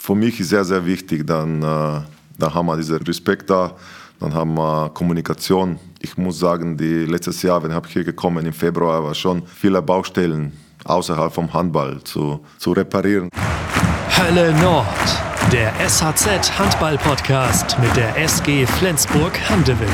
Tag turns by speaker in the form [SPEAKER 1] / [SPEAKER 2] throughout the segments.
[SPEAKER 1] für mich ist sehr, sehr wichtig, dann haben wir diesen Respekt da, dann haben wir Kommunikation. Ich muss sagen, letztes Jahr, wenn ich hier gekommen im Februar, war schon viele Baustellen außerhalb vom Handball zu reparieren.
[SPEAKER 2] Hölle Nord, der SHZ Handball-Podcast mit der SG Flensburg-Handewitt.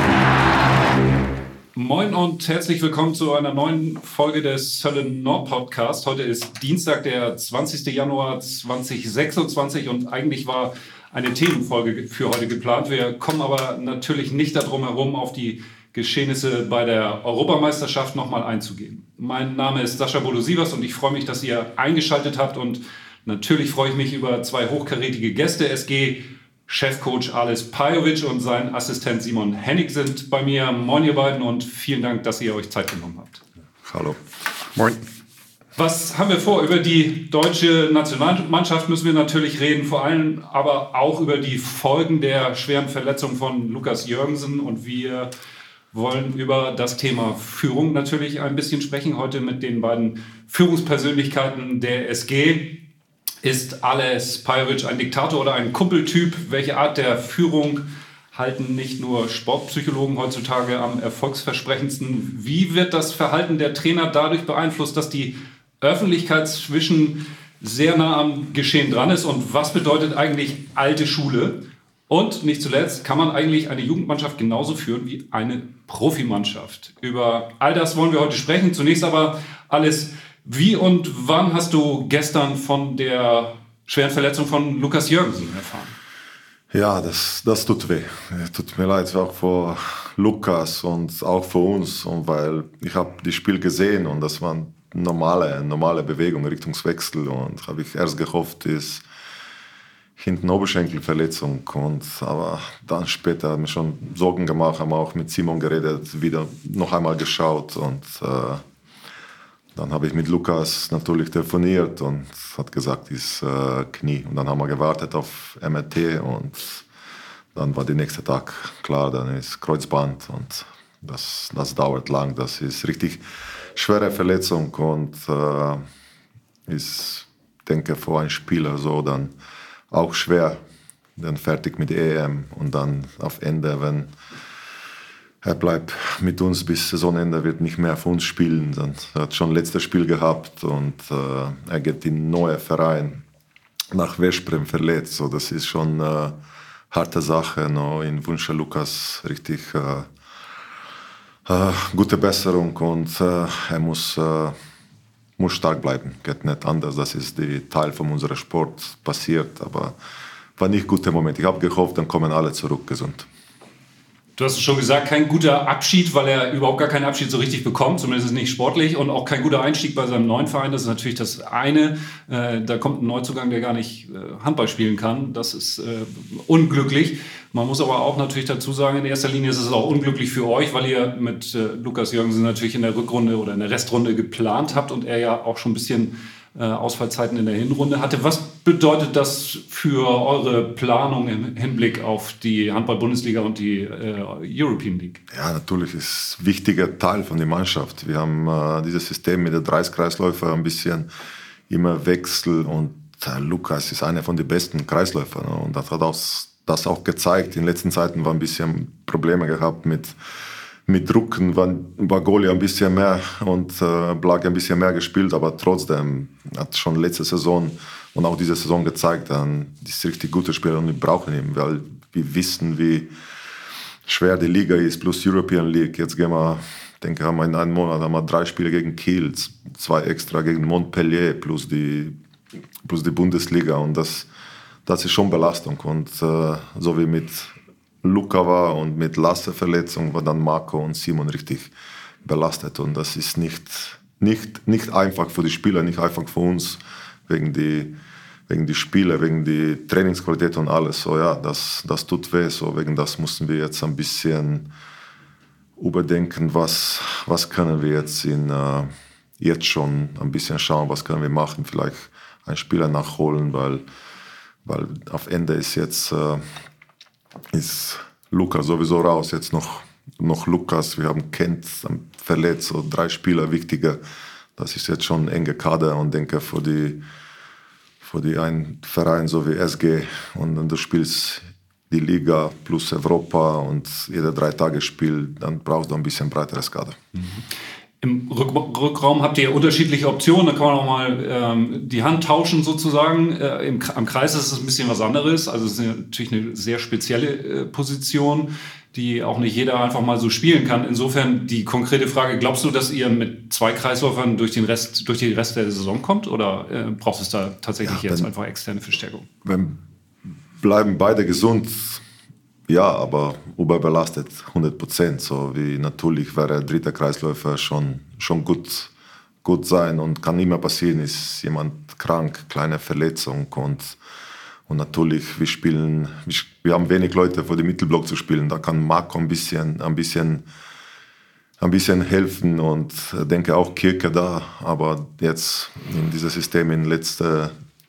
[SPEAKER 3] Moin und herzlich willkommen zu einer neuen Folge des Hölle Nord Podcast. Heute ist Dienstag, der 20. Januar 2026 und eigentlich war eine Themenfolge für heute geplant. Wir kommen aber natürlich nicht darum herum, auf die Geschehnisse bei der Europameisterschaft nochmal einzugehen. Mein Name ist Sascha Bodo-Sievers und ich freue mich, dass ihr eingeschaltet habt und natürlich freue ich mich über zwei hochkarätige Gäste. SG-Chefcoach Ales Pajovic und sein Assistent Simon Hennig sind bei mir. Moin ihr beiden und vielen Dank, dass ihr euch Zeit genommen habt.
[SPEAKER 1] Hallo. Moin.
[SPEAKER 3] Was haben wir vor? Über die deutsche Nationalmannschaft müssen wir natürlich reden, vor allem aber auch über die Folgen der schweren Verletzung von Lukas Jürgensen und wir wollen über das Thema Führung natürlich ein bisschen sprechen. Heute mit den beiden Führungspersönlichkeiten der SG. Ist Ales Pajovic ein Diktator oder ein Kumpeltyp? Welche Art der Führung halten nicht nur Sportpsychologen heutzutage am erfolgsversprechendsten? Wie wird das Verhalten der Trainer dadurch beeinflusst, dass die Öffentlichkeit zwischen sehr nah am Geschehen dran ist? Und was bedeutet eigentlich alte Schule? Und nicht zuletzt, kann man eigentlich eine Jugendmannschaft genauso führen wie eine Profimannschaft? Über all das wollen wir heute sprechen. Zunächst aber alles. Wie und wann hast du gestern von der schweren Verletzung von Lukas Jürgensen erfahren?
[SPEAKER 1] Ja, das tut weh. Tut mir leid, auch für Lukas und auch für uns. Und weil ich habe das Spiel gesehen und das war eine normale Bewegung, Richtungswechsel. Und habe ich erst gehofft, ist hinten Oberschenkelverletzung. Aber dann später haben wir schon Sorgen gemacht, haben auch mit Simon geredet, wieder noch einmal geschaut und dann habe ich mit Lukas natürlich telefoniert und hat gesagt, ist Knie. Und dann haben wir gewartet auf MRT und dann war der nächste Tag klar, dann ist Kreuzband und das dauert lang. Das ist richtig schwere Verletzung und ist, denke für einen Spieler so dann auch schwer, dann fertig mit EM und dann auf Ende, wenn er bleibt mit uns bis Saisonende, wird nicht mehr für uns spielen. Dann, er hat schon letztes Spiel gehabt und er geht in einen neuen Verein nach Veszprem verletzt. So, das ist schon eine harte Sache. No, ich wünsche Lukas richtig gute Besserung und er muss stark bleiben. Geht nicht anders. Das ist der Teil von unserem Sport passiert, aber war nicht ein guter Moment. Ich habe gehofft, dann kommen alle zurück gesund.
[SPEAKER 3] Du hast es schon gesagt, kein guter Abschied, weil er überhaupt gar keinen Abschied so richtig bekommt, zumindest nicht sportlich und auch kein guter Einstieg bei seinem neuen Verein. Das ist natürlich das eine. Da kommt ein Neuzugang, der gar nicht Handball spielen kann. Das ist unglücklich. Man muss aber auch natürlich dazu sagen, in erster Linie ist es auch unglücklich für euch, weil ihr mit Lukas Jürgensen natürlich in der Rückrunde oder in der Restrunde geplant habt und er ja auch schon ein bisschen Ausfallzeiten in der Hinrunde hatte. Was bedeutet das für eure Planung im Hinblick auf die Handball-Bundesliga und die European League?
[SPEAKER 1] Ja, natürlich ist ein wichtiger Teil von der Mannschaft. Wir haben dieses System mit den 30 Kreisläufern ein bisschen immer Wechsel und Lukas ist einer von den besten Kreisläufern und das hat das auch gezeigt. In den letzten Zeiten war ein bisschen Probleme gehabt mit Rücken, war Goli ein bisschen mehr und Blag ein bisschen mehr gespielt, aber trotzdem hat schon letzte Saison und auch diese Saison gezeigt, dann ist richtig guter Spieler und wir brauchen ihn, weil wir wissen, wie schwer die Liga ist, plus European League. Jetzt gehen wir, denke haben wir in einem Monat 3 Spiele gegen Kiel, 2 extra gegen Montpellier, plus die Bundesliga und das ist schon Belastung und so wie mit Luca war und mit Lasse-Verletzung war dann Marco und Simon richtig belastet und das ist nicht einfach für die Spieler, nicht einfach für uns, wegen die Spiele, wegen die Trainingsqualität und alles. So ja, das tut weh, so wegen das mussten wir jetzt ein bisschen überdenken, was können wir jetzt schon ein bisschen schauen, was können wir machen, vielleicht einen Spieler nachholen, weil auf Ende ist jetzt ist Lukas sowieso raus, jetzt noch Lukas, wir haben Kent verletzt, so 3 Spieler wichtiger, das ist jetzt schon ein enger Kader und denke für einen Verein so wie SG und du spielst die Liga plus Europa und jeder 3-Tage-Spiel, dann brauchst du ein bisschen breiteres Kader.
[SPEAKER 3] Im Rückraum habt ihr unterschiedliche Optionen, da kann man auch mal die Hand tauschen sozusagen. Am Kreis ist es ein bisschen was anderes, also es ist natürlich eine sehr spezielle Position, die auch nicht jeder einfach mal so spielen kann. Insofern die konkrete Frage, glaubst du, dass ihr mit 2 Kreisläufern durch die Rest der Saison kommt oder braucht es da tatsächlich jetzt einfach externe Verstärkung?
[SPEAKER 1] Wenn bleiben beide gesund, ja, aber überbelastet 100%. So wie natürlich wäre 3. Kreisläufer schon gut sein und kann immer passieren, ist jemand krank, kleine Verletzung und natürlich wir haben wenig Leute vor dem Mittelblock zu spielen. Da kann Marco ein bisschen helfen und denke auch Kirke da, aber jetzt in diesem System in letzte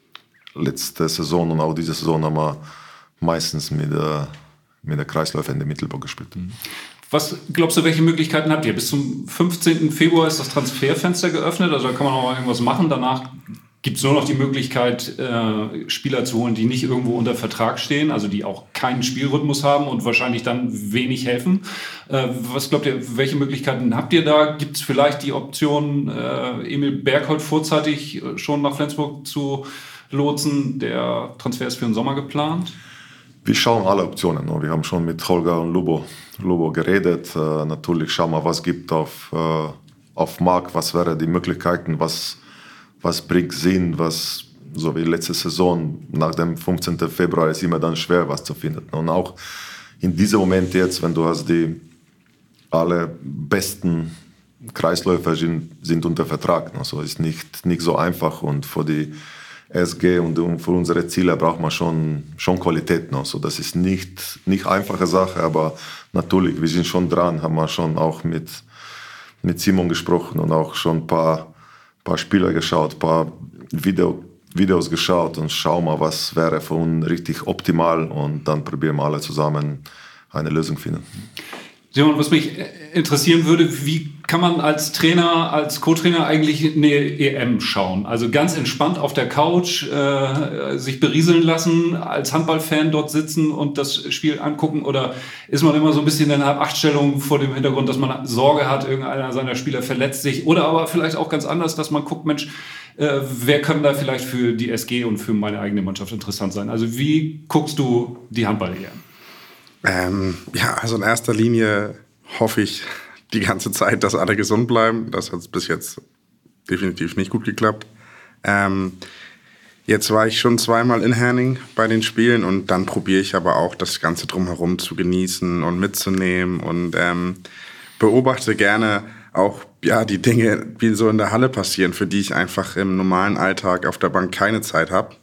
[SPEAKER 1] Saison und auch diese Saison haben wir meistens mit der Kreisläufer in den Mittelblock gespielt.
[SPEAKER 3] Was glaubst du, welche Möglichkeiten habt ihr? Bis zum 15. Februar ist das Transferfenster geöffnet, also da kann man noch mal irgendwas machen. Danach gibt es nur noch die Möglichkeit, Spieler zu holen, die nicht irgendwo unter Vertrag stehen, also die auch keinen Spielrhythmus haben und wahrscheinlich dann wenig helfen. Was glaubt ihr, welche Möglichkeiten habt ihr da? Gibt es vielleicht die Option, Emil Bergholt vorzeitig schon nach Flensburg zu lotsen? Der Transfer ist für den Sommer geplant.
[SPEAKER 1] Wir schauen alle Optionen. Wir haben schon mit Holger und Lubo geredet. Natürlich schauen wir, was gibt auf Markt, was wäre die Möglichkeiten, was bringt Sinn, so wie letzte Saison, nach dem 15. Februar ist immer dann schwer, was zu finden. Und auch in diesem Moment jetzt, wenn du hast die alle besten Kreisläufer sind unter Vertrag. Also ist nicht so einfach und für die SG und für unsere Ziele braucht man schon Qualität noch. So, das ist nicht einfache Sache, aber natürlich, wir sind schon dran, haben wir schon auch mit Simon gesprochen und auch schon ein paar Spieler geschaut, ein paar Videos geschaut und schauen mal, was wäre für uns richtig optimal und dann probieren wir alle zusammen eine Lösung finden.
[SPEAKER 3] Simon, was mich interessieren würde, wie kann man als Trainer, als Co-Trainer eigentlich eine EM schauen? Also ganz entspannt auf der Couch, sich berieseln lassen, als Handballfan dort sitzen und das Spiel angucken? Oder ist man immer so ein bisschen in einer Achtstellung vor dem Hintergrund, dass man Sorge hat, irgendeiner seiner Spieler verletzt sich? Oder aber vielleicht auch ganz anders, dass man guckt, Mensch, wer kann da vielleicht für die SG und für meine eigene Mannschaft interessant sein? Also wie guckst du die Handball-EM?
[SPEAKER 4] Also in erster Linie hoffe ich die ganze Zeit, dass alle gesund bleiben. Das hat bis jetzt definitiv nicht gut geklappt. Jetzt war ich schon 2-mal in Herning bei den Spielen und dann probiere ich aber auch das Ganze drumherum zu genießen und mitzunehmen und beobachte gerne auch die Dinge, die so in der Halle passieren, für die ich einfach im normalen Alltag auf der Bank keine Zeit habe.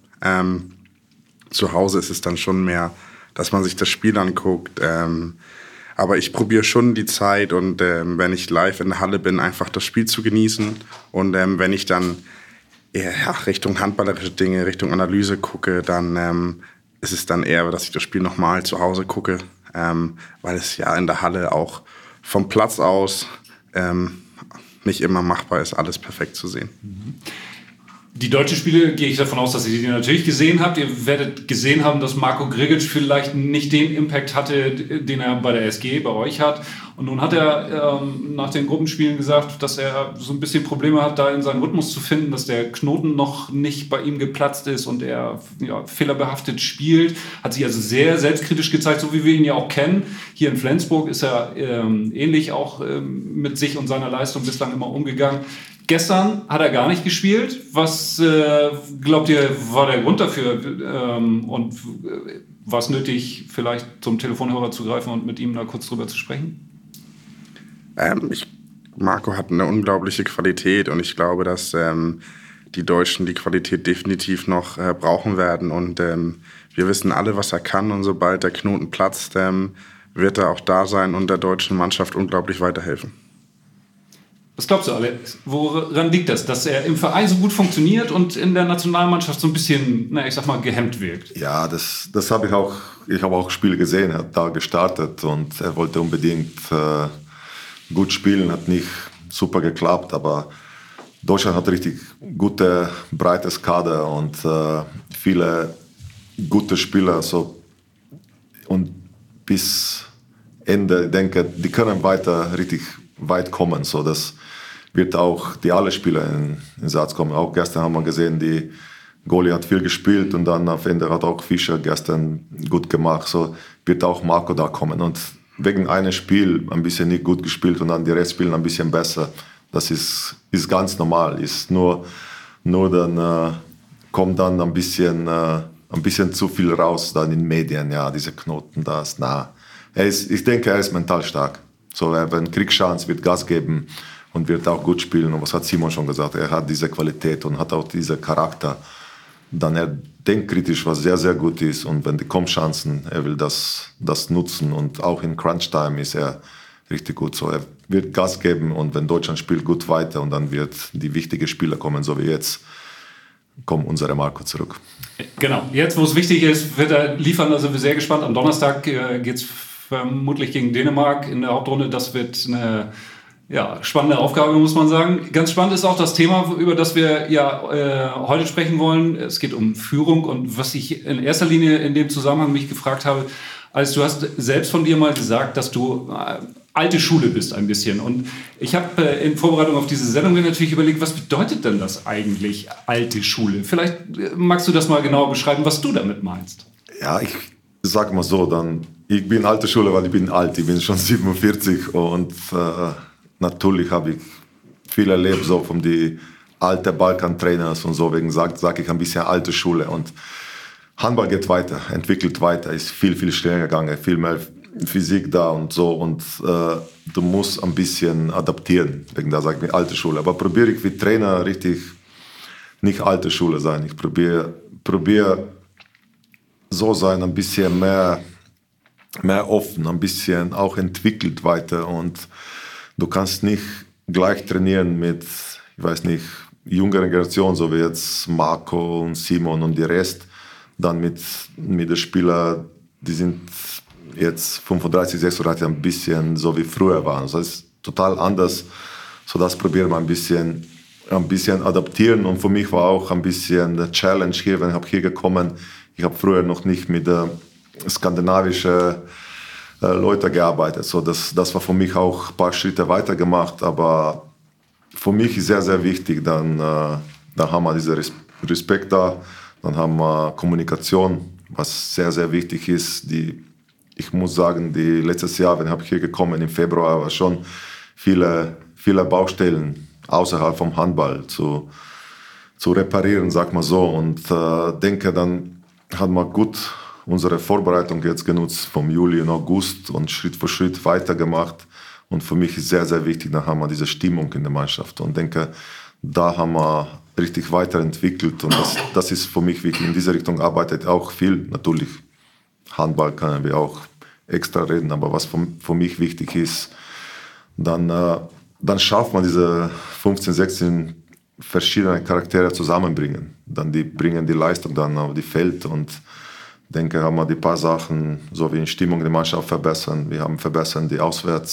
[SPEAKER 4] Zu Hause ist es dann schon mehr, dass man sich das Spiel anguckt. Aber ich probiere schon die Zeit und wenn ich live in der Halle bin, einfach das Spiel zu genießen. Und wenn ich dann Richtung handballerische Dinge, Richtung Analyse gucke, dann ist es dann eher, dass ich das Spiel nochmal zu Hause gucke, weil es ja in der Halle auch vom Platz aus nicht immer machbar ist, alles perfekt zu sehen.
[SPEAKER 3] Die deutschen Spiele, gehe ich davon aus, dass ihr die natürlich gesehen habt. Ihr werdet gesehen haben, dass Marko Grigic vielleicht nicht den Impact hatte, den er bei der SG, bei euch hat. Und nun hat er nach den Gruppenspielen gesagt, dass er so ein bisschen Probleme hat, da in seinen Rhythmus zu finden, dass der Knoten noch nicht bei ihm geplatzt ist und er fehlerbehaftet spielt. Hat sich also sehr selbstkritisch gezeigt, so wie wir ihn ja auch kennen. Hier in Flensburg ist er ähnlich auch mit sich und seiner Leistung bislang immer umgegangen. Gestern hat er gar nicht gespielt. Was glaubt ihr, war der Grund dafür? Und war es nötig, vielleicht zum Telefonhörer zu greifen und mit ihm da kurz drüber zu sprechen?
[SPEAKER 4] Marco hat eine unglaubliche Qualität und ich glaube, dass die Deutschen die Qualität definitiv noch brauchen werden. Und wir wissen alle, was er kann. Und sobald der Knoten platzt, wird er auch da sein und der deutschen Mannschaft unglaublich weiterhelfen.
[SPEAKER 3] Was glaubst du, Alex? Woran liegt das, dass er im Verein so gut funktioniert und in der Nationalmannschaft so ein bisschen, gehemmt wirkt?
[SPEAKER 1] Ja, das habe ich auch. Ich habe auch Spiele gesehen, er hat da gestartet und er wollte unbedingt gut spielen, hat nicht super geklappt, aber Deutschland hat richtig gute, breites Kader und viele gute Spieler. So. Und bis Ende, ich denke, die können weiter richtig weit kommen. So, das wird auch die alle Spieler in Satz kommen. Auch gestern haben wir gesehen, die Goalie hat viel gespielt und dann auf Ende hat auch Fischer gestern gut gemacht. So wird auch Marco da kommen. Und wegen einem Spiel ein bisschen nicht gut gespielt und dann die Rest spielen ein bisschen besser. Das ist ganz normal. Ist nur dann kommt dann ein bisschen zu viel raus dann in den Medien. Ja, diese Knoten, das. Ich denke, er ist mental stark. So, wenn Kriegschance wird Gas geben und wird auch gut spielen. Und was hat Simon schon gesagt? Er hat diese Qualität und hat auch diesen Charakter. Dann er denkt kritisch, was sehr, sehr gut ist. Und wenn die kommen Chancen, er will das nutzen. Und auch in Crunch-Time ist er richtig gut. So, er wird Gas geben und wenn Deutschland spielt, gut weiter. Und dann wird die wichtigen Spieler kommen, so wie jetzt, kommen unsere Marco zurück.
[SPEAKER 3] Genau, jetzt, wo es wichtig ist, wird er liefern. Da sind wir sehr gespannt. Am Donnerstag geht es vermutlich gegen Dänemark in der Hauptrunde. Das wird eine spannende Aufgabe, muss man sagen. Ganz spannend ist auch das Thema, über das wir heute sprechen wollen. Es geht um Führung und was ich in erster Linie in dem Zusammenhang mich gefragt habe, als du hast selbst von dir mal gesagt, dass du alte Schule bist ein bisschen. Und ich habe in Vorbereitung auf diese Sendung mir natürlich überlegt, was bedeutet denn das eigentlich, alte Schule? Vielleicht magst du das mal genauer beschreiben, was du damit meinst.
[SPEAKER 1] Ja, ich sage mal so, ich bin alte Schule, weil ich bin alt. Ich bin schon 47 und natürlich habe ich viel erlebt, so von den alten Balkan-Trainers und so, wegen sag ich ein bisschen alte Schule. Und Handball geht weiter, entwickelt weiter, ist viel, viel schneller gegangen, viel mehr Physik da und so. Und du musst ein bisschen adaptieren, wegen da sage ich mir alte Schule. Aber probiere ich wie Trainer richtig nicht alte Schule sein. Ich probiere so sein, ein bisschen mehr offen, ein bisschen auch entwickelt weiter. Und du kannst nicht gleich trainieren mit, ich weiß nicht, jüngeren Generationen, so wie jetzt Marco und Simon und die Rest, dann mit den Spielern, die sind jetzt 35, 36, ein bisschen so wie früher waren. Das ist total anders. So das probieren wir ein bisschen adaptieren. Und für mich war auch ein bisschen der Challenge hier, wenn ich hier gekommen. Ich habe früher noch nicht mit skandinavischen Leuten gearbeitet. So das war für mich auch ein paar Schritte weiter gemacht. Aber für mich ist sehr, sehr wichtig, dann haben wir diesen Respekt da. Dann haben wir Kommunikation, was sehr, sehr wichtig ist. Ich muss sagen, letztes Jahr, wenn ich hier gekommen im Februar, war schon viele Baustellen außerhalb vom Handball zu reparieren, sag mal so. Und denke, dann haben wir gut unsere Vorbereitung jetzt genutzt vom Juli und August und Schritt für Schritt weitergemacht. Und für mich ist sehr, sehr wichtig, dann haben wir diese Stimmung in der Mannschaft. Und denke, da haben wir richtig weiterentwickelt und das ist für mich wichtig. In diese Richtung arbeitet auch viel. Natürlich, Handball können wir auch extra reden, aber was für mich wichtig ist, dann schafft man diese 15, 16 verschiedene Charaktere zusammenbringen. Dann die bringen die Leistung dann auf die Feld und denke, haben wir die paar Sachen, so wie in Stimmung der Mannschaft verbessern. Wir haben verbessern die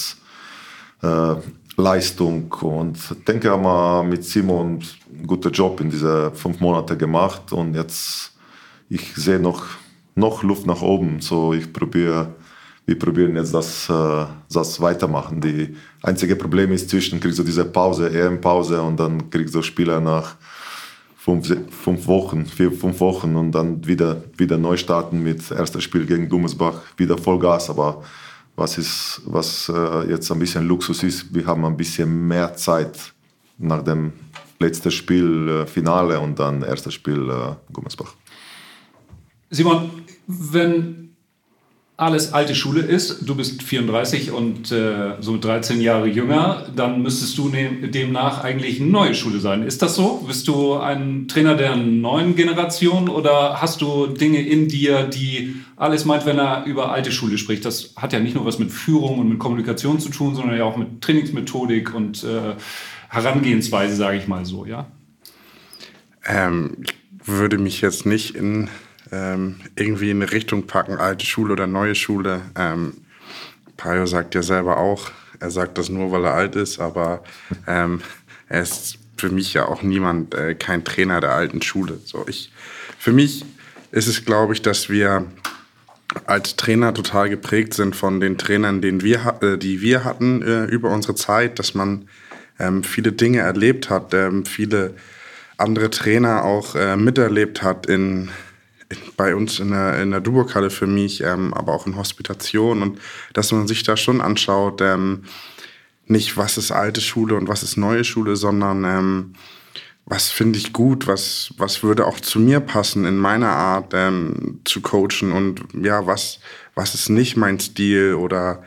[SPEAKER 1] Auswärtsleistung und denke, haben wir mit Simon einen guten Job in diese 5 Monate gemacht und jetzt, ich sehe noch Luft nach oben. So, wir probieren jetzt das weitermachen. Die einzige Problem ist zwischen, kriegst du diese Pause, EM-Pause und dann kriegst du Spieler nach 5 Wochen und dann wieder neu starten mit erstes Spiel gegen Gummersbach, wieder Vollgas, aber was jetzt ein bisschen Luxus ist, wir haben ein bisschen mehr Zeit nach dem letzten Spiel Finale und dann erstes Spiel Gummersbach.
[SPEAKER 3] Simon, wenn alles alte Schule ist, du bist 34 und so 13 Jahre jünger, dann müsstest du demnach eigentlich eine neue Schule sein. Ist das so? Bist du ein Trainer der neuen Generation oder hast du Dinge in dir, die alles meint, wenn er über alte Schule spricht? Das hat ja nicht nur was mit Führung und mit Kommunikation zu tun, sondern ja auch mit Trainingsmethodik und Herangehensweise, sage ich mal so, ja?
[SPEAKER 4] Ich würde mich jetzt nicht irgendwie in eine Richtung packen, alte Schule oder neue Schule. Pajo sagt ja selber auch, er sagt das nur, weil er alt ist, aber er ist für mich ja auch niemand, kein Trainer der alten Schule. So, für mich ist es, glaube ich, dass wir als Trainer total geprägt sind von den Trainern, die wir hatten über unsere Zeit, dass man viele Dinge erlebt hat, viele andere Trainer auch miterlebt hat bei uns in der Duburg-Halle für mich, aber auch in Hospitation, und dass man sich da schon anschaut, nicht was ist alte Schule und was ist neue Schule, sondern was finde ich gut, was würde auch zu mir passen in meiner Art zu coachen, und ja, was ist nicht mein Stil, oder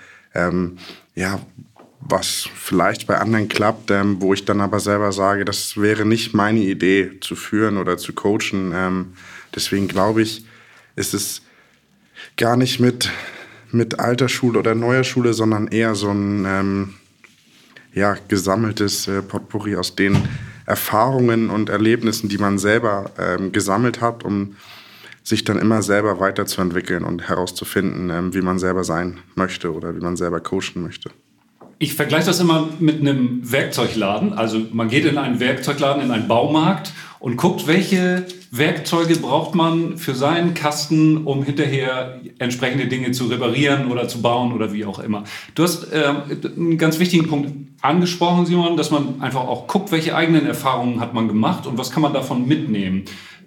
[SPEAKER 4] was vielleicht bei anderen klappt, wo ich dann aber selber sage, das wäre nicht meine Idee zu führen oder zu coachen. Deswegen glaube ich, ist es gar nicht mit alter Schule oder neuer Schule, sondern eher so ein gesammeltes Potpourri aus den Erfahrungen und Erlebnissen, die man selber gesammelt hat, um sich dann immer selber weiterzuentwickeln und herauszufinden, wie man selber sein möchte oder wie man selber coachen möchte.
[SPEAKER 3] Ich vergleiche das immer mit einem Werkzeugladen. Also man geht in einen Werkzeugladen, in einen Baumarkt und guckt, welche Werkzeuge braucht man für seinen Kasten, um hinterher entsprechende Dinge zu reparieren oder zu bauen oder wie auch immer. Du hast einen ganz wichtigen Punkt angesprochen, Simon, dass man einfach auch guckt, welche eigenen Erfahrungen hat man gemacht und was kann man davon mitnehmen.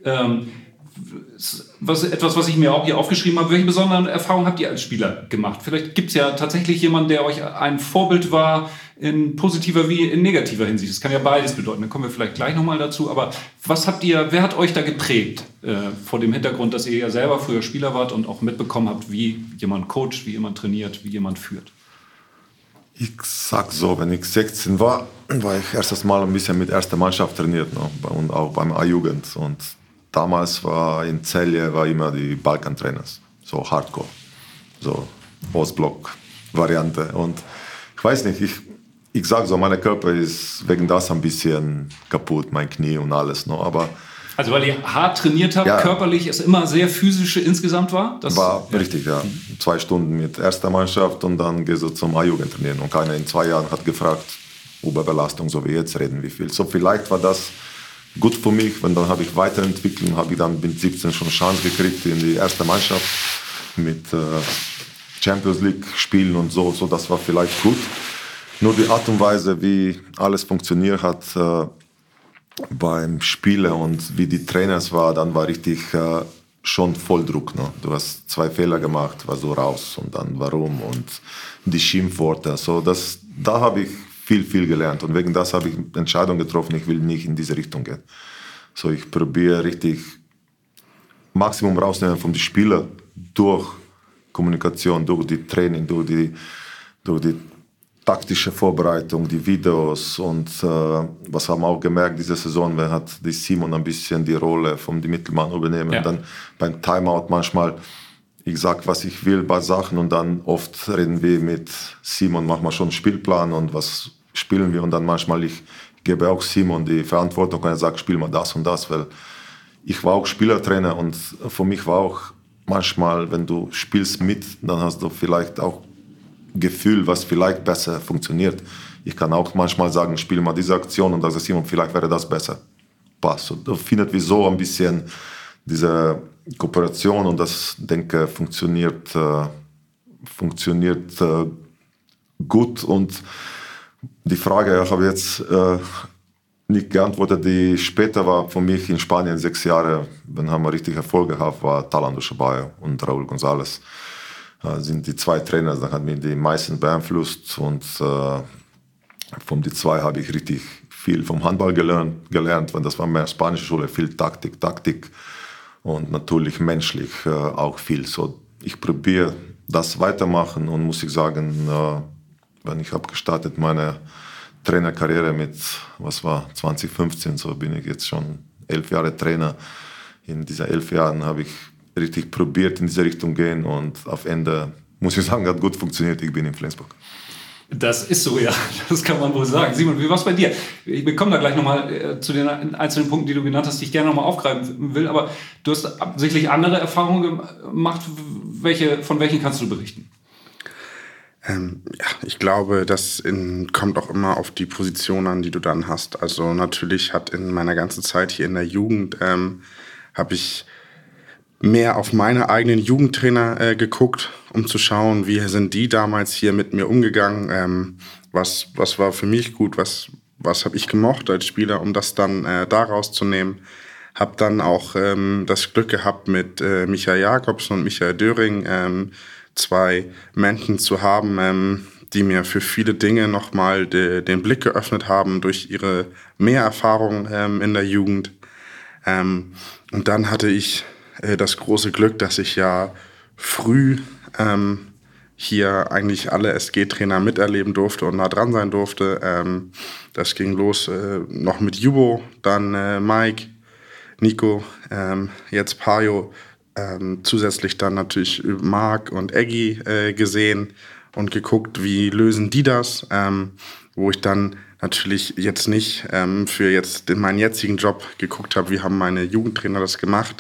[SPEAKER 3] Was ich mir auch hier aufgeschrieben habe, welche besonderen Erfahrungen habt ihr als Spieler gemacht? Vielleicht gibt es ja tatsächlich jemanden, der euch ein Vorbild war, in positiver wie in negativer Hinsicht. Das kann ja beides bedeuten, da kommen wir vielleicht gleich nochmal dazu. Aber wer hat euch da geprägt, vor dem Hintergrund, dass ihr ja selber früher Spieler wart und auch mitbekommen habt, wie jemand coacht, wie jemand trainiert, wie jemand führt?
[SPEAKER 1] Ich sag so, wenn ich 16 war ich erstes Mal ein bisschen mit erster Mannschaft trainiert, ne? Und auch beim A-Jugend. Und damals war in Celje immer die Balkantrainers, so Hardcore, so Ostblock-Variante. Und ich weiß nicht, ich sage so, mein Körper ist wegen das ein bisschen kaputt, mein Knie und alles. Ne? Aber
[SPEAKER 3] also weil ihr hart trainiert habt, körperlich, es immer sehr physische insgesamt war?
[SPEAKER 1] Richtig, ja. 2 Stunden mit erster Mannschaft und dann gehst du zum A-Jugend trainieren. Und keiner in 2 Jahren hat gefragt, über Belastung, so wie jetzt reden, wie viel. So vielleicht war das gut für mich, und dann habe ich weiterentwickelt und habe ich dann mit 17 schon Chance gekriegt in die erste Mannschaft mit Champions League spielen und so, das war vielleicht gut. Nur die Art und Weise, wie alles funktioniert hat beim Spielen und wie die Trainers waren, dann war richtig schon Volldruck. Ne? Du hast 2 Fehler gemacht, war so raus und dann warum und die Schimpfworte. So, da habe ich viel gelernt, und wegen das habe ich Entscheidung getroffen, ich will nicht in diese Richtung gehen. So, ich probiere richtig Maximum rausnehmen von den Spielern durch Kommunikation, durch die Training, durch die taktische Vorbereitung, die Videos, und was haben wir auch gemerkt diese Saison, wenn hat die Simon ein bisschen die Rolle vom die Mittelmann übernehmen. Ja. Dann beim Timeout manchmal, ich sag, was ich will bei Sachen, und dann oft reden wir mit Simon, machen wir schon einen Spielplan und was spielen wir, und dann manchmal ich gebe auch Simon die Verantwortung und er sagt, spiel mal das und das, weil ich war auch Spielertrainer, und für mich war auch manchmal, wenn du spielst mit, dann hast du vielleicht auch Gefühl, was vielleicht besser funktioniert. Ich kann auch manchmal sagen, spiel mal diese Aktion, und dann sagt Simon, vielleicht wäre das besser. Passt. Und da findet wir so ein bisschen diese Kooperation, und das, denke ich, funktioniert gut. Und die Frage habe ich jetzt nicht geantwortet, die später war für mich in Spanien 6 Jahre, wenn haben wir richtig Erfolg gehabt, war Talando Chabayo und Raúl González. Sind die 2 Trainer, da hat mich die meisten beeinflusst, und von die 2 habe ich richtig viel vom Handball gelernt, weil das war mehr spanische Schule, viel Taktik und natürlich menschlich auch viel. So, ich probiere das weitermachen, und muss ich sagen, wenn ich habe gestartet meine Trainerkarriere mit, 2015, so bin ich jetzt schon 11 Jahre Trainer. In diesen 11 Jahren habe ich richtig probiert, in diese Richtung gehen, und auf Ende, muss ich sagen, hat gut funktioniert. Ich bin in Flensburg.
[SPEAKER 3] Das ist so, ja. Das kann man wohl sagen. Simon, wie war es bei dir? Wir kommen da gleich nochmal zu den einzelnen Punkten, die du genannt hast, die ich gerne nochmal aufgreifen will. Aber du hast sicherlich andere Erfahrungen gemacht. Von welchen kannst du berichten?
[SPEAKER 4] Ich glaube, das kommt auch immer auf die Position an, die du dann hast. Also natürlich hat in meiner ganzen Zeit hier in der Jugend, habe ich mehr auf meine eigenen Jugendtrainer geguckt, um zu schauen, wie sind die damals hier mit mir umgegangen, was war für mich gut, was habe ich gemocht als Spieler, um das dann da rauszunehmen. Habe dann auch das Glück gehabt, mit Michael Jakobs und Michael Döring 2 Menschen zu haben, die mir für viele Dinge nochmal den Blick geöffnet haben durch ihre Mehrerfahrung in der Jugend. Und dann hatte ich das große Glück, dass ich ja früh hier eigentlich alle SG-Trainer miterleben durfte und nah dran sein durfte. Das ging los noch mit Jubo, dann Mike, Nico, jetzt Pajo, zusätzlich dann natürlich Marc und Eggy gesehen und geguckt, wie lösen die das, wo ich dann natürlich jetzt nicht für jetzt in meinen jetzigen Job geguckt habe, wie haben meine Jugendtrainer das gemacht.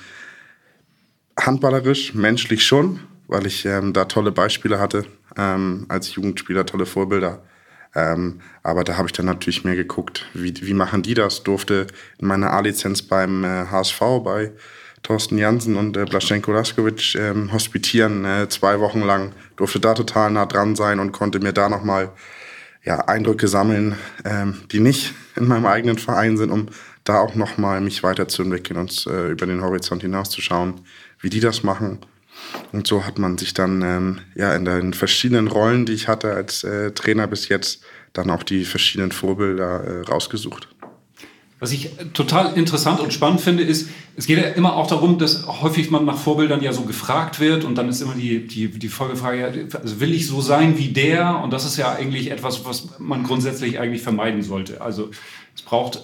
[SPEAKER 4] Handballerisch, menschlich schon, weil ich da tolle Beispiele hatte, als Jugendspieler, tolle Vorbilder. Aber da habe ich dann natürlich mehr geguckt, wie machen die das, durfte in meiner A-Lizenz beim HSV bei Thorsten Jansen und Blaschenko Laskovic hospitieren, 2 Wochen lang, durfte da total nah dran sein und konnte mir da nochmal Eindrücke sammeln, die nicht in meinem eigenen Verein sind, um da auch nochmal mich weiterzuentwickeln und über den Horizont hinauszuschauen, wie die das machen. Und so hat man sich dann in den verschiedenen Rollen, die ich hatte als Trainer bis jetzt, dann auch die verschiedenen Vorbilder rausgesucht.
[SPEAKER 3] Was ich total interessant und spannend finde, ist, es geht ja immer auch darum, dass häufig man nach Vorbildern ja so gefragt wird und dann ist immer die Folgefrage, also will ich so sein wie der? Und das ist ja eigentlich etwas, was man grundsätzlich eigentlich vermeiden sollte. Also es braucht,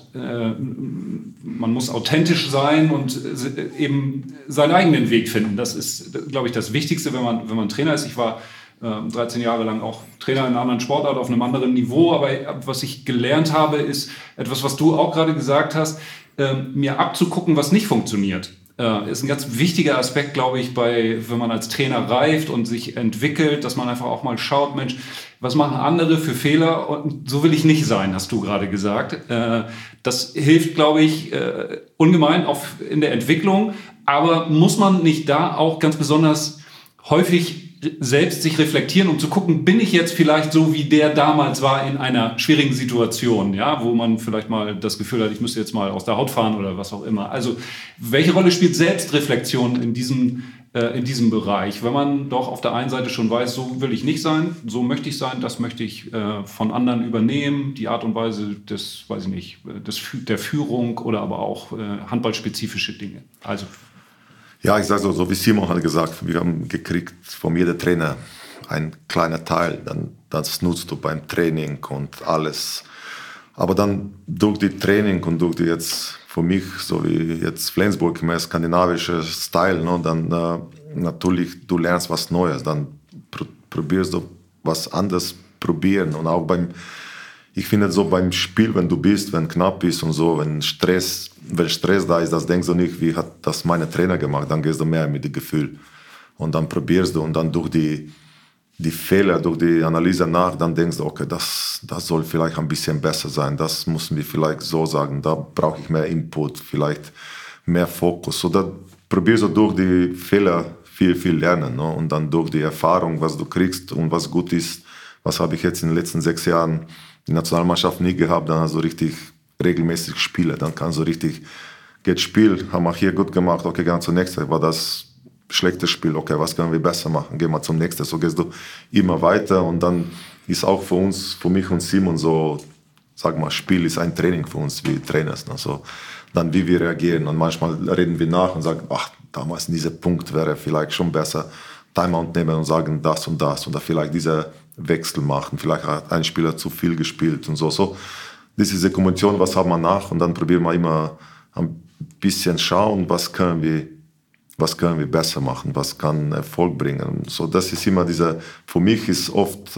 [SPEAKER 3] man muss authentisch sein und eben seinen eigenen Weg finden. Das ist, glaube ich, das Wichtigste, wenn man Trainer ist. Ich war 13 Jahre lang auch Trainer in einer anderen Sportart auf einem anderen Niveau. Aber was ich gelernt habe, ist etwas, was du auch gerade gesagt hast, mir abzugucken, was nicht funktioniert. Ist ein ganz wichtiger Aspekt, glaube ich, wenn man als Trainer reift und sich entwickelt, dass man einfach auch mal schaut, Mensch, was machen andere für Fehler? Und so will ich nicht sein, hast du gerade gesagt. Das hilft, glaube ich, ungemein auch in der Entwicklung. Aber muss man nicht da auch ganz besonders häufig selbst sich reflektieren, um zu gucken, bin ich jetzt vielleicht so, wie der damals war in einer schwierigen Situation, ja, wo man vielleicht mal das Gefühl hat, ich müsste jetzt mal aus der Haut fahren oder was auch immer. Also welche Rolle spielt Selbstreflexion in diesem Bereich, wenn man doch auf der einen Seite schon weiß, so will ich nicht sein, so möchte ich sein, das möchte ich von anderen übernehmen, die Art und Weise des, weiß ich nicht, der Führung oder aber auch handballspezifische Dinge. Also
[SPEAKER 1] ja, ich sage so wie Simon hat gesagt, wir haben gekriegt von jedem Trainer ein kleiner Teil, dann das nutzt du beim Training und alles. Aber dann durch die Training und durch die jetzt für mich, so wie jetzt Flensburg, mehr skandinavische Style, ne, dann natürlich, du lernst was Neues, dann probierst du was anderes probieren und auch ich finde so beim Spiel, wenn du bist, wenn knapp ist und so, wenn Stress da ist, das denkst du nicht, wie hat das meine Trainer gemacht, dann gehst du mehr mit dem Gefühl und dann probierst du und dann durch die Fehler, durch die Analyse nach, dann denkst du, okay, das soll vielleicht ein bisschen besser sein, das müssen wir vielleicht so sagen, da brauche ich mehr Input, vielleicht mehr Fokus. Oder probierst du durch die Fehler viel lernen, ne? Und dann durch die Erfahrung, was du kriegst und was gut ist, was habe ich jetzt in den letzten 6 Jahren die Nationalmannschaft nie gehabt, dann hast du richtig regelmäßig Spiele, dann kannst du richtig, geht Spiel, haben wir hier gut gemacht, okay, gehen wir zum nächsten, war das schlechtes Spiel, okay, was können wir besser machen, gehen wir zum nächsten, so gehst du immer weiter und dann ist auch für uns, für mich und Simon so, sag mal, Spiel ist ein Training für uns, wie Trainers, also dann wie wir reagieren und manchmal reden wir nach und sagen, ach, damals dieser Punkt wäre vielleicht schon besser, Timeout nehmen und sagen das und das oder vielleicht dieser Wechsel machen, vielleicht hat ein Spieler zu viel gespielt und so. Das ist diese Kommunikation, was haben wir nach und dann probieren wir immer ein bisschen schauen, was können wir besser machen, was kann Erfolg bringen. So, das ist immer für mich ist oft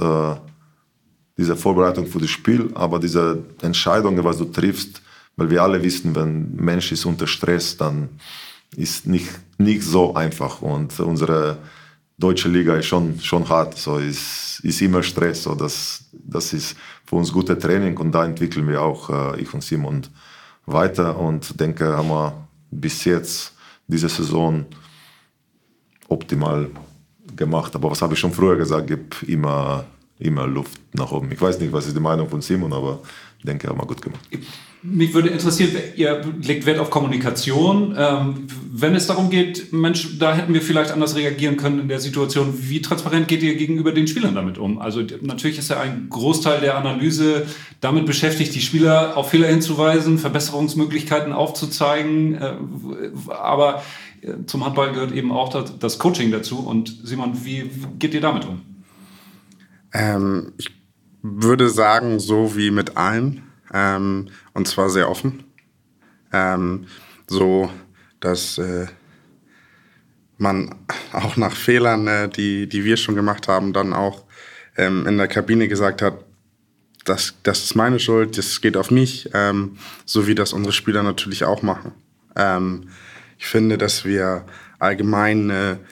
[SPEAKER 1] diese Vorbereitung für das Spiel, aber diese Entscheidungen, was du triffst, weil wir alle wissen, wenn ein Mensch ist unter Stress, dann ist nicht so einfach und deutsche Liga ist schon hart. So ist immer Stress. So das ist für uns gute Training und da entwickeln wir auch, ich und Simon, weiter und denke, haben wir bis jetzt diese Saison optimal gemacht. Aber was habe ich schon früher gesagt, gibt immer Luft nach oben. Ich weiß nicht, was ist die Meinung von Simon, aber ich denke, haben wir gut gemacht.
[SPEAKER 3] Mich würde interessieren, ihr legt Wert auf Kommunikation. Wenn es darum geht, Mensch, da hätten wir vielleicht anders reagieren können in der Situation. Wie transparent geht ihr gegenüber den Spielern damit um? Also natürlich ist ja ein Großteil der Analyse damit beschäftigt, die Spieler auf Fehler hinzuweisen, Verbesserungsmöglichkeiten aufzuzeigen. Aber zum Handball gehört eben auch das Coaching dazu. Und Simon, wie geht ihr damit um?
[SPEAKER 4] Ich würde sagen, so wie mit allen. Und zwar sehr offen. So, dass man auch nach Fehlern, die wir schon gemacht haben, dann auch in der Kabine gesagt hat, das ist meine Schuld, das geht auf mich, so wie das unsere Spieler natürlich auch machen. Ich finde, dass wir allgemein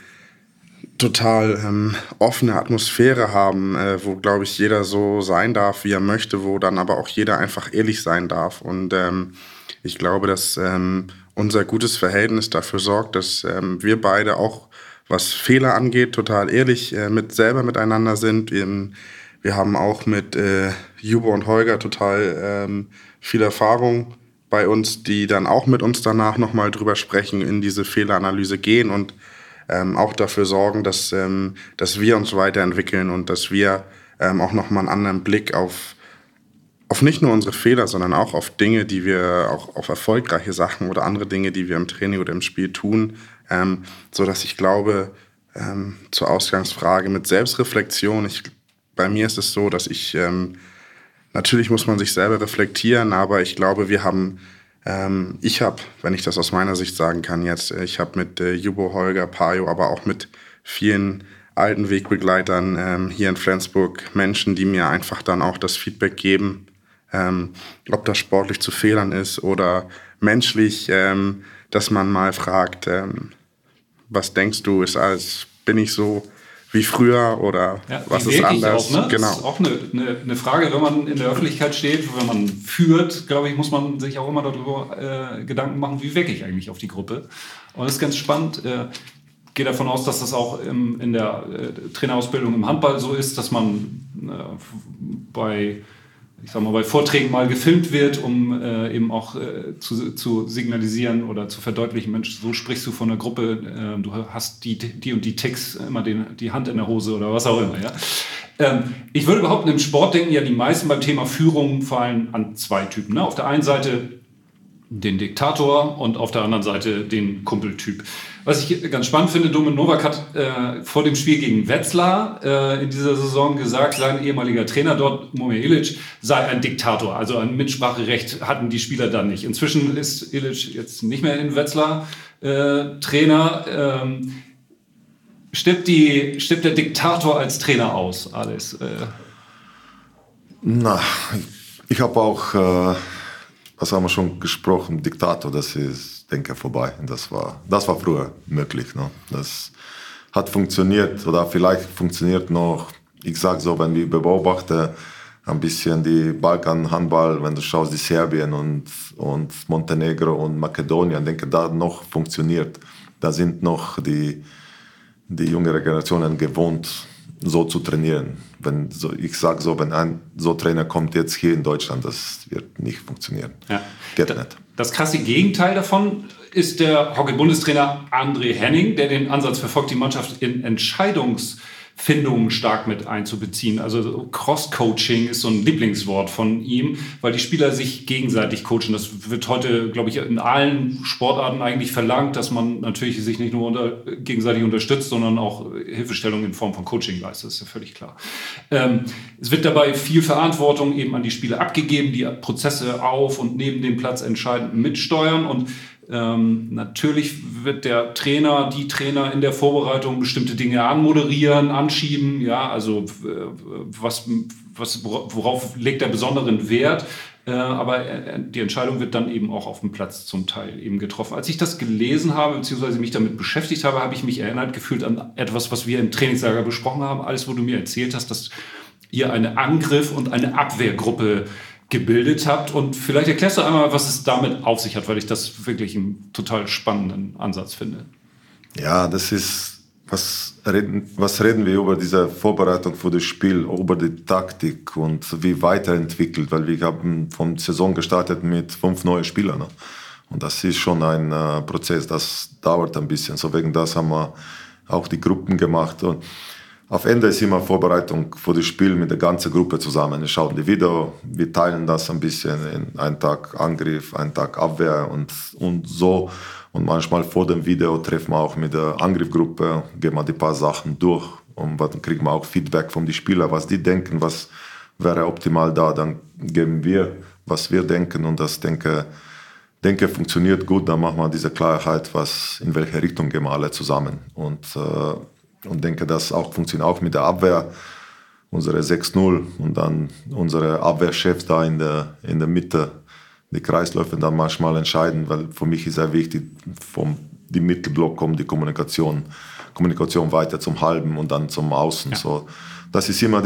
[SPEAKER 4] total offene Atmosphäre haben, wo, glaube ich, jeder so sein darf, wie er möchte, wo dann aber auch jeder einfach ehrlich sein darf. Und ich glaube, dass unser gutes Verhältnis dafür sorgt, dass wir beide auch, was Fehler angeht, total ehrlich selber miteinander sind. Wir haben auch mit Jubo und Holger total viel Erfahrung bei uns, die dann auch mit uns danach nochmal drüber sprechen, in diese Fehleranalyse gehen und auch dafür sorgen, dass wir uns weiterentwickeln und dass wir auch nochmal einen anderen Blick auf nicht nur unsere Fehler, sondern auch auf Dinge, die wir, auch auf erfolgreiche Sachen oder andere Dinge, die wir im Training oder im Spiel tun, sodass ich glaube, zur Ausgangsfrage mit Selbstreflexion, bei mir ist es so, dass natürlich muss man sich selber reflektieren, aber ich glaube, ich habe, wenn ich das aus meiner Sicht sagen kann jetzt, ich habe mit Jubo, Holger, Pajo, aber auch mit vielen alten Wegbegleitern hier in Flensburg Menschen, die mir einfach dann auch das Feedback geben, ob das sportlich zu Fehlern ist oder menschlich, dass man mal fragt, was denkst du, bin ich so wie früher oder was ist anders?
[SPEAKER 3] Auch, ne?
[SPEAKER 4] Genau.
[SPEAKER 3] Das ist auch eine Frage, wenn man in der Öffentlichkeit steht, wenn man führt, glaube ich, muss man sich auch immer darüber Gedanken machen, wie wirke ich eigentlich auf die Gruppe. Und das ist ganz spannend. Ich gehe davon aus, dass das auch in der Trainerausbildung im Handball so ist, dass man bei Vorträgen mal gefilmt wird, um eben auch zu signalisieren oder zu verdeutlichen, Mensch, so sprichst du von der Gruppe, du hast die und die Ticks, immer die Hand in der Hose oder was auch immer. Ja? Ich würde behaupten, im Sport denken ja die meisten beim Thema Führung vor allem an zwei Typen. Ne? Auf der einen Seite den Diktator und auf der anderen Seite den Kumpeltyp. Was ich ganz spannend finde, Domen Novak hat vor dem Spiel gegen Wetzlar in dieser Saison gesagt, sein ehemaliger Trainer dort, Momir Ilic, sei ein Diktator. Also ein Mitspracherecht hatten die Spieler dann nicht. Inzwischen ist Ilic jetzt nicht mehr in Wetzlar Trainer. Stirbt der Diktator als Trainer aus, Alex?
[SPEAKER 1] Ich habe auch... was haben wir schon gesprochen? Diktator, das ist, denke ich, vorbei. Das war früher möglich. Ne? Das hat funktioniert oder vielleicht funktioniert noch. Ich sage so, wenn wir beobachten, ein bisschen die Balkan-Handball, wenn du schaust, die Serbien und Montenegro und Makedonien, denke da noch funktioniert. Da sind noch die jüngere Generationen gewohnt, so zu trainieren. Ich sage so, wenn ein so Trainer kommt jetzt hier in Deutschland, das wird nicht funktionieren. Ja. Geht nicht.
[SPEAKER 3] Das krasse Gegenteil davon ist der Hockey-Bundestrainer André Henning, der den Ansatz verfolgt, die Mannschaft in Entscheidungsfindungen stark mit einzubeziehen. Also Cross-Coaching ist so ein Lieblingswort von ihm, weil die Spieler sich gegenseitig coachen. Das wird heute, glaube ich, in allen Sportarten eigentlich verlangt, dass man natürlich sich nicht nur gegenseitig unterstützt, sondern auch Hilfestellung in Form von Coaching leistet. Das ist ja völlig klar. Es wird dabei viel Verantwortung eben an die Spieler abgegeben, die Prozesse auf und neben dem Platz entscheidend mitsteuern und natürlich wird der Trainer, die Trainer in der Vorbereitung bestimmte Dinge anmoderieren, anschieben, ja, also worauf legt er besonderen Wert. aber die Entscheidung wird dann eben auch auf dem Platz zum Teil eben getroffen. Als ich das gelesen habe, beziehungsweise mich damit beschäftigt habe, habe ich mich erinnert gefühlt an etwas, was wir im Trainingslager besprochen haben. Alles, wo du mir erzählt hast, dass ihr eine Angriff- und eine Abwehrgruppe gebildet habt. Und vielleicht erklärst du einmal, was es damit auf sich hat, weil ich das wirklich einen total spannenden Ansatz finde.
[SPEAKER 1] Ja, das ist, was reden wir über diese Vorbereitung für das Spiel, über die Taktik und wie weiterentwickelt, weil wir haben vom Saison gestartet mit 5 neuen Spielern. Ne? Und das ist schon ein Prozess, das dauert ein bisschen. So wegen das haben wir auch die Gruppen gemacht. Und auf Ende ist immer Vorbereitung für das Spiel mit der ganzen Gruppe zusammen. Wir schauen die Video, wir teilen das ein bisschen in einen Tag Angriff, einen Tag Abwehr und so. Und manchmal vor dem Video treffen wir auch mit der Angriffsgruppe, gehen wir die paar Sachen durch und dann kriegen wir auch Feedback von den Spielern, was die denken, was wäre optimal da. Dann geben wir, was wir denken und das denke funktioniert gut. Dann machen wir diese Klarheit, in welche Richtung gehen wir alle zusammen. Und denke, das auch funktioniert auch mit der Abwehr, unsere 6-0 und dann unsere Abwehrchefs da in der Mitte, die Kreisläufe dann manchmal entscheiden, weil für mich ist sehr wichtig, vom die Mittelblock kommt die Kommunikation weiter zum Halben und dann zum Außen. Ja. So, das ist immer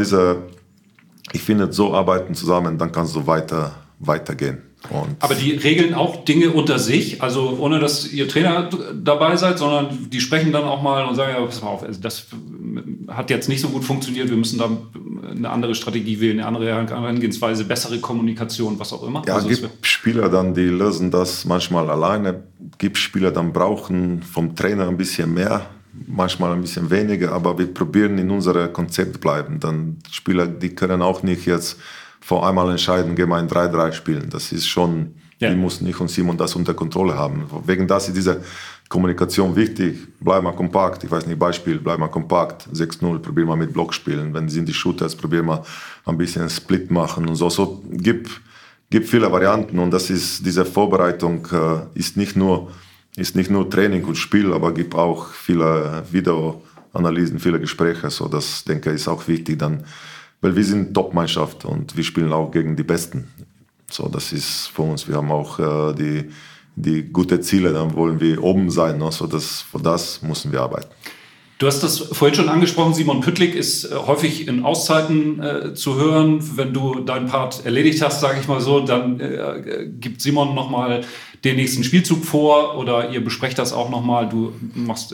[SPEAKER 1] ich finde, so arbeiten zusammen, dann kannst du weitergehen.
[SPEAKER 3] Aber die regeln auch Dinge unter sich, also ohne dass ihr Trainer dabei seid, sondern die sprechen dann auch mal und sagen, ja, pass mal auf, also das hat jetzt nicht so gut funktioniert, wir müssen da eine andere Strategie wählen, eine andere Herangehensweise, bessere Kommunikation, was auch immer.
[SPEAKER 1] Ja, also es gibt Spieler dann, die lösen das manchmal alleine, gibt Spieler dann brauchen vom Trainer ein bisschen mehr, manchmal ein bisschen weniger, aber wir probieren in unserem Konzept bleiben. Dann Spieler, die können auch nicht jetzt vor einmal entscheiden, gehen wir ein 3-3 spielen. Das ist schon, die muss nicht und Simon das unter Kontrolle haben. Wegen das ist diese Kommunikation wichtig. Bleib mal kompakt. Ich weiß nicht, Beispiel, bleib mal kompakt. 6-0, probieren wir mit Block spielen. Wenn sind die Shooters, probieren wir ein bisschen Split machen und so. So gibt viele Varianten und das ist, diese Vorbereitung ist nicht nur Training und Spiel, aber gibt auch viele Videoanalysen, viele Gespräche. So, das denke ich ist auch wichtig dann. Weil wir sind Top-Mannschaft und wir spielen auch gegen die Besten. So, das ist für uns. Wir haben auch die guten Ziele, dann wollen wir oben sein. Ne? So, für das müssen wir arbeiten.
[SPEAKER 3] Du hast das vorhin schon angesprochen, Simon Püttlik ist häufig in Auszeiten zu hören. Wenn du deinen Part erledigt hast, sage ich mal so, dann gibt Simon nochmal den nächsten Spielzug vor oder ihr besprecht das auch nochmal. Du machst,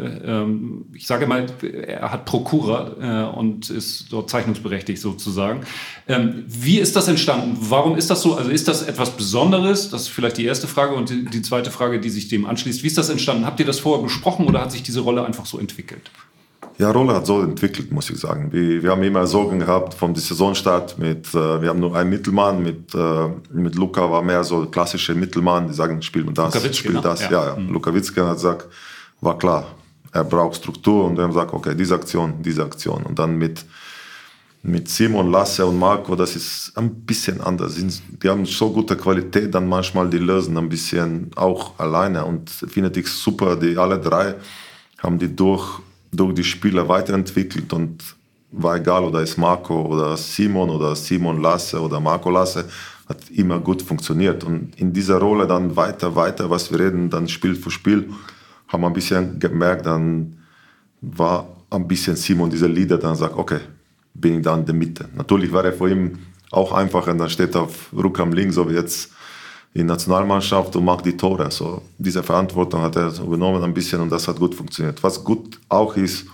[SPEAKER 3] ich sage mal, er hat Prokura und ist dort zeichnungsberechtigt sozusagen. Wie ist das entstanden? Warum ist das so? Also ist das etwas Besonderes? Das ist vielleicht die erste Frage. Und die zweite Frage, die sich dem anschließt. Wie ist das entstanden? Habt ihr das vorher besprochen oder hat sich diese Rolle einfach so entwickelt?
[SPEAKER 1] Ja, Rolle hat so entwickelt, muss ich sagen. Wir haben immer Sorgen gehabt vom Saisonstart wir haben nur einen Mittelmann, mit Luka war mehr so klassische Mittelmann, die sagen, spiel das, spiel das. Ja. Luka Witzke hat gesagt, war klar, er braucht Struktur und er hat gesagt, okay, diese Aktion. Und dann mit Simon, Lasse und Marco, das ist ein bisschen anders. Die haben so gute Qualität, dann manchmal die lösen ein bisschen auch alleine und finde ich super, die alle drei haben die durch die Spieler weiterentwickelt und war egal, oder ist Marco oder Simon Lasse oder Marco Lasse, hat immer gut funktioniert. Und in dieser Rolle dann weiter, was wir reden, dann Spiel für Spiel, haben wir ein bisschen gemerkt, dann war ein bisschen Simon dieser Leader, dann sagt, okay, bin ich da in der Mitte. Natürlich war er für ihn auch einfacher, dann steht auf Rückraum links, so wie jetzt in der Nationalmannschaft und macht die Tore. So, diese Verantwortung hat er übernommen ein bisschen und das hat gut funktioniert. Was gut auch ist,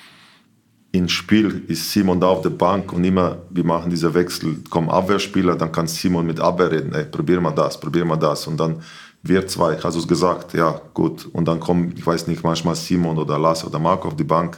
[SPEAKER 1] im Spiel ist Simon da auf der Bank und immer, wir machen diese Wechsel, kommen Abwehrspieler, dann kann Simon mit Abwehr reden, ey, probier mal das und dann wir zwei, hast du es gesagt, ja gut, und dann kommen, ich weiß nicht, manchmal Simon oder Lasse oder Marco auf die Bank,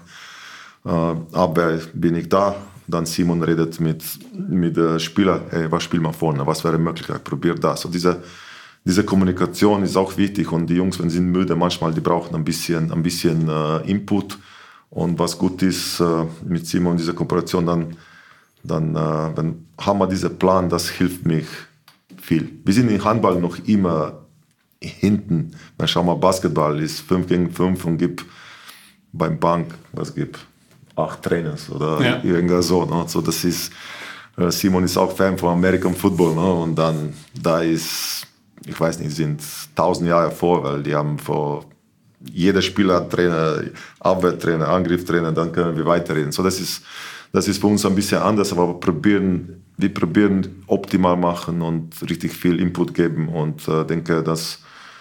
[SPEAKER 1] Abwehr bin ich da, dann Simon redet mit der Spieler, hey, was spielen wir vorne, was wäre Möglichkeit, probier das. Und diese Kommunikation ist auch wichtig und die Jungs, wenn sie sind müde, manchmal, die brauchen ein bisschen Input und was gut ist mit Simon, diese Kooperation, dann haben wir diesen Plan, das hilft mich viel. Wir sind im Handball noch immer hinten, dann schauen wir, Basketball ist 5 gegen 5 und gibt beim Bank, 8 Trainers oder irgendwas so. Ne? So, das ist Simon ist auch Fan von American Football, ne? Und dann, da ist, ich weiß nicht, sind 1000 Jahre vor, weil die haben jeder Spieler hat Trainer, Abwehrtrainer, Angriffstrainer, dann können wir weiterreden. So, das ist für uns ein bisschen anders, aber wir probieren optimal machen und richtig viel Input geben und denke, dass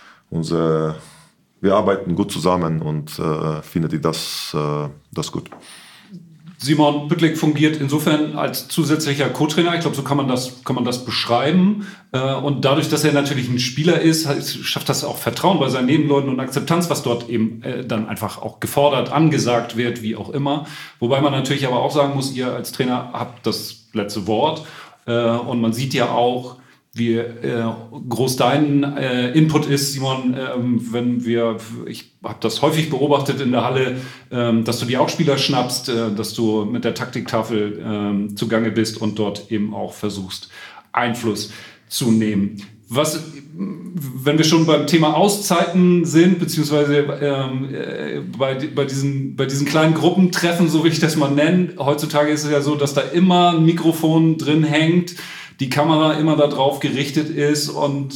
[SPEAKER 1] wir arbeiten gut zusammen und findet ihr das gut.
[SPEAKER 3] Simon Büttlik fungiert insofern als zusätzlicher Co-Trainer. Ich glaube, so kann man das beschreiben. Und dadurch, dass er natürlich ein Spieler ist, schafft das auch Vertrauen bei seinen Nebenleuten und Akzeptanz, was dort eben dann einfach auch gefordert, angesagt wird, wie auch immer. Wobei man natürlich aber auch sagen muss, ihr als Trainer habt das letzte Wort. Und man sieht ja auch, wie groß dein Input ist, Simon, ich habe das häufig beobachtet in der Halle, dass du dir auch Spieler schnappst, dass du mit der Taktiktafel zugange bist und dort eben auch versuchst, Einfluss zu nehmen. Wenn wir schon beim Thema Auszeiten sind, beziehungsweise bei diesen kleinen Gruppentreffen, so will ich das mal nennen, heutzutage ist es ja so, dass da immer ein Mikrofon drin hängt, die Kamera immer da drauf gerichtet ist und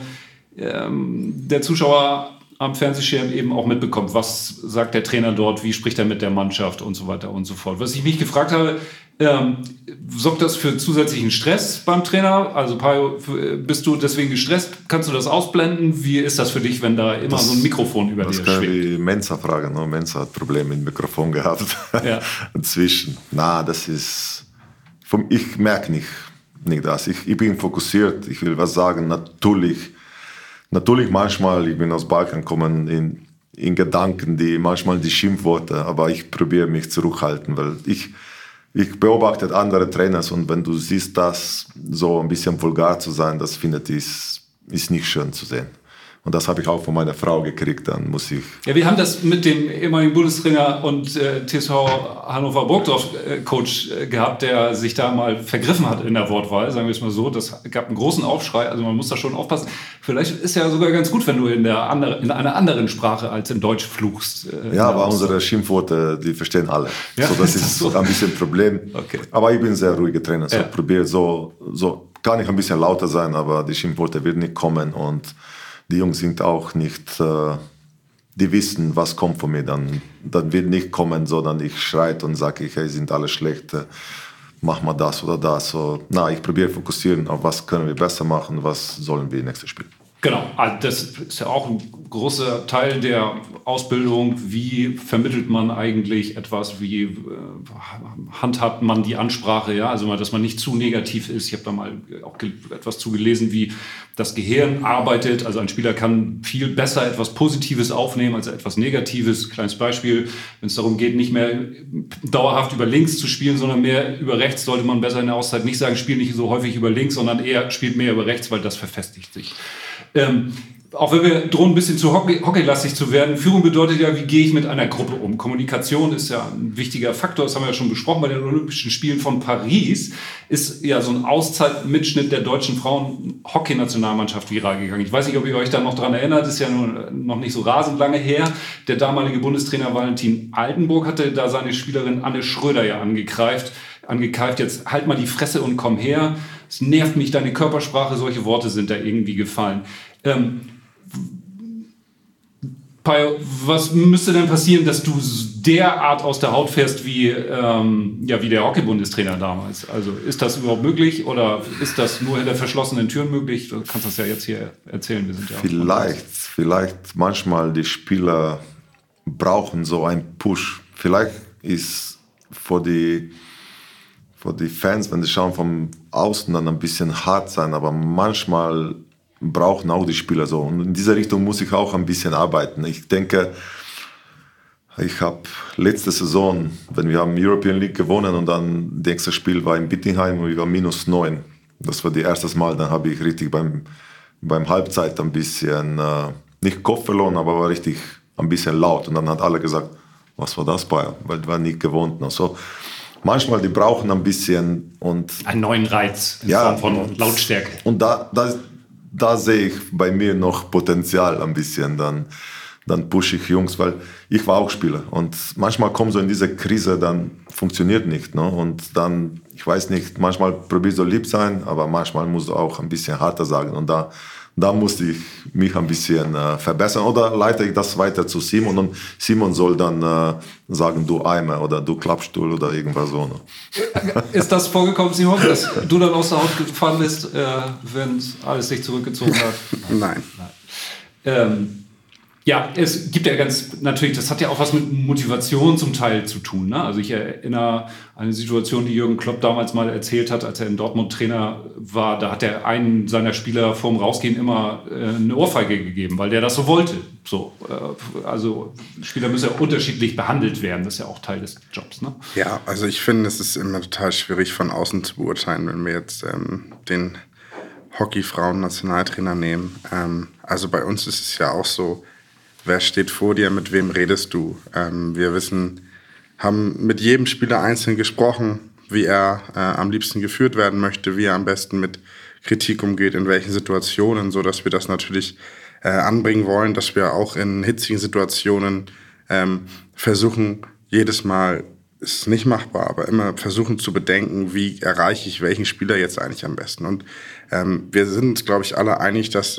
[SPEAKER 3] der Zuschauer am Fernsehschirm eben auch mitbekommt, was sagt der Trainer dort, wie spricht er mit der Mannschaft und so weiter und so fort. Was ich mich gefragt habe, sorgt das für zusätzlichen Stress beim Trainer? Also Pajo, bist du deswegen gestresst? Kannst du das ausblenden? Wie ist das für dich, wenn da immer so ein Mikrofon über dir schwebt?
[SPEAKER 1] Das kann die Mensa fragen. Ne? Mensa hat Probleme mit dem Mikrofon gehabt. Ja. Inzwischen. Ich merke nicht das. Ich bin fokussiert. Ich will was sagen. Natürlich manchmal, ich bin aus Balkan gekommen in Gedanken, manchmal die Schimpfworte, aber ich probiere mich zurückhalten, weil ich beobachte andere Trainer und wenn du siehst, das so ein bisschen vulgar zu sein, das finde ich, ist nicht schön zu sehen. Und das habe ich auch von meiner Frau gekriegt, dann muss ich...
[SPEAKER 3] Ja, wir haben das mit dem ehemaligen Bundestrainer und TSV Hannover Burgdorf Coach gehabt, der sich da mal vergriffen hat in der Wortwahl, sagen wir es mal so. Das gab einen großen Aufschrei, also man muss da schon aufpassen. Vielleicht ist ja sogar ganz gut, wenn du in einer anderen Sprache als in Deutsch fluchst.
[SPEAKER 1] Ja, aber unsere Schimpfworte, die verstehen alle. Ja, so, das ist so ein bisschen ein Problem. Okay. Aber ich bin ein sehr ruhiger Trainer, so probiere kann ich ein bisschen lauter sein, aber die Schimpfworte werden nicht kommen und die Jungs sind auch nicht, die wissen, was kommt von mir. Dann wird nicht kommen, sondern ich schreie und sage, hey, sind alle schlecht, mach mal das oder das. So, ich probiere fokussieren auf was können wir besser machen, was sollen wir nächstes Spiel.
[SPEAKER 3] Genau, also das ist ja auch ein großer Teil der Ausbildung. Wie vermittelt man eigentlich etwas? Wie handhabt man die Ansprache? Ja, also dass man nicht zu negativ ist. Ich habe da mal auch etwas zugelesen, wie das Gehirn arbeitet. Also ein Spieler kann viel besser etwas Positives aufnehmen als etwas Negatives. Kleines Beispiel, wenn es darum geht, nicht mehr dauerhaft über links zu spielen, sondern mehr über rechts, sollte man besser in der Auszeit nicht sagen, spiel nicht so häufig über links, sondern eher spielt mehr über rechts, weil das verfestigt sich. Auch wenn wir drohen, ein bisschen zu hockeylastig zu werden, Führung bedeutet ja, wie gehe ich mit einer Gruppe um? Kommunikation ist ja ein wichtiger Faktor, das haben wir ja schon besprochen bei den Olympischen Spielen von Paris, ist ja so ein Auszeitmitschnitt der deutschen Frauen-Hockey-Nationalmannschaft viral gegangen. Ich weiß nicht, ob ihr euch da noch dran erinnert, ist ja noch nicht so rasend lange her. Der damalige Bundestrainer Valentin Altenburg hatte da seine Spielerin Anne Schröder ja angekeift, jetzt halt mal die Fresse und komm her. Es nervt mich, deine Körpersprache, solche Worte sind da irgendwie gefallen. Pajo, was müsste denn passieren, dass du derart aus der Haut fährst wie der Hockey-Bundestrainer damals? Also ist das überhaupt möglich oder ist das nur hinter verschlossenen Türen möglich? Du kannst das ja jetzt hier erzählen. Wir sind ja
[SPEAKER 1] vielleicht manchmal die Spieler brauchen so einen Push. Vielleicht ist für die Fans, wenn sie schauen vom Außen, dann ein bisschen hart sein, aber manchmal brauchen auch die Spieler so. Und in dieser Richtung muss ich auch ein bisschen arbeiten. Ich denke, ich habe letzte Saison, wenn wir haben European League gewonnen und dann das nächste Spiel war in Bittingheim und wir waren -9. Das war das erste Mal, dann habe ich richtig beim Halbzeit ein bisschen, nicht Kopf verloren, aber war richtig ein bisschen laut. Und dann hat alle gesagt, was war das, Bayer? Weil die waren nicht gewohnt. Also, manchmal, die brauchen ein bisschen und
[SPEAKER 3] einen neuen Reiz in Form von Lautstärke.
[SPEAKER 1] Und da sehe ich bei mir noch Potenzial ein bisschen. Dann dann pushe ich Jungs, weil ich war auch Spieler. Und manchmal kommt so in diese Krise, dann funktioniert nicht. Ne? Und dann, ich weiß nicht, manchmal probierst du lieb sein, aber manchmal musst du auch ein bisschen härter sagen. Und da musste ich mich ein bisschen verbessern. Oder leite ich das weiter zu Simon und Simon soll dann sagen, du Eimer oder du Klappstuhl oder irgendwas so. Ne?
[SPEAKER 3] Ist das vorgekommen, Simon, dass du dann aus der Haut gefahren bist, wenn alles sich zurückgezogen hat?
[SPEAKER 4] Nein.
[SPEAKER 3] Ja, es gibt ja natürlich, das hat ja auch was mit Motivation zum Teil zu tun. Ne? Also ich erinnere an eine Situation, die Jürgen Klopp damals mal erzählt hat, als er in Dortmund Trainer war. Da hat er einen seiner Spieler vorm Rausgehen immer eine Ohrfeige gegeben, weil der das so wollte. So, also Spieler müssen ja unterschiedlich behandelt werden. Das ist ja auch Teil des Jobs. Ne?
[SPEAKER 4] Ja, also ich finde, es ist immer total schwierig von außen zu beurteilen, wenn wir jetzt den Hockey-Frauen-Nationaltrainer nehmen. Also bei uns ist es ja auch so, wer steht vor dir, mit wem redest du? Wir haben mit jedem Spieler einzeln gesprochen, wie er am liebsten geführt werden möchte, wie er am besten mit Kritik umgeht, in welchen Situationen, so dass wir das natürlich anbringen wollen, dass wir auch in hitzigen Situationen versuchen, jedes Mal, ist nicht machbar, aber immer versuchen zu bedenken, wie erreiche ich welchen Spieler jetzt eigentlich am besten. Und wir sind uns, glaube ich, alle einig, dass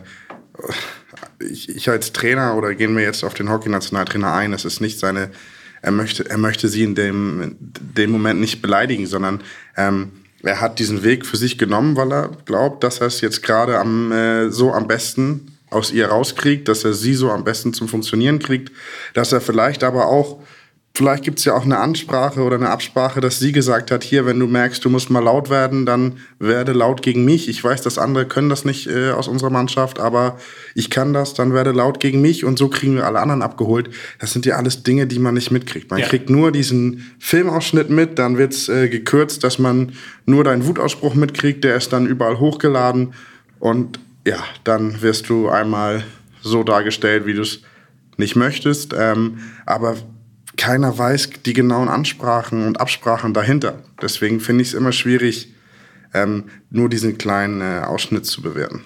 [SPEAKER 4] ich als Trainer, oder gehen wir jetzt auf den Hockey-Nationaltrainer ein, es ist nicht er möchte sie in dem Moment nicht beleidigen, sondern er hat diesen Weg für sich genommen, weil er glaubt, dass er es jetzt gerade so am besten aus ihr rauskriegt, dass er sie so am besten zum Funktionieren kriegt, dass er vielleicht gibt es ja auch eine Ansprache oder eine Absprache, dass sie gesagt hat, hier, wenn du merkst, du musst mal laut werden, dann werde laut gegen mich. Ich weiß, dass andere können das nicht aus unserer Mannschaft, aber ich kann das, dann werde laut gegen mich und so kriegen wir alle anderen abgeholt. Das sind ja alles Dinge, die man nicht mitkriegt. Man kriegt nur diesen Filmausschnitt mit, dann wird's gekürzt, dass man nur deinen Wutausspruch mitkriegt, der ist dann überall hochgeladen und ja, dann wirst du einmal so dargestellt, wie du es nicht möchtest, aber keiner weiß die genauen Ansprachen und Absprachen dahinter. Deswegen finde ich es immer schwierig, nur diesen kleinen Ausschnitt zu bewerten.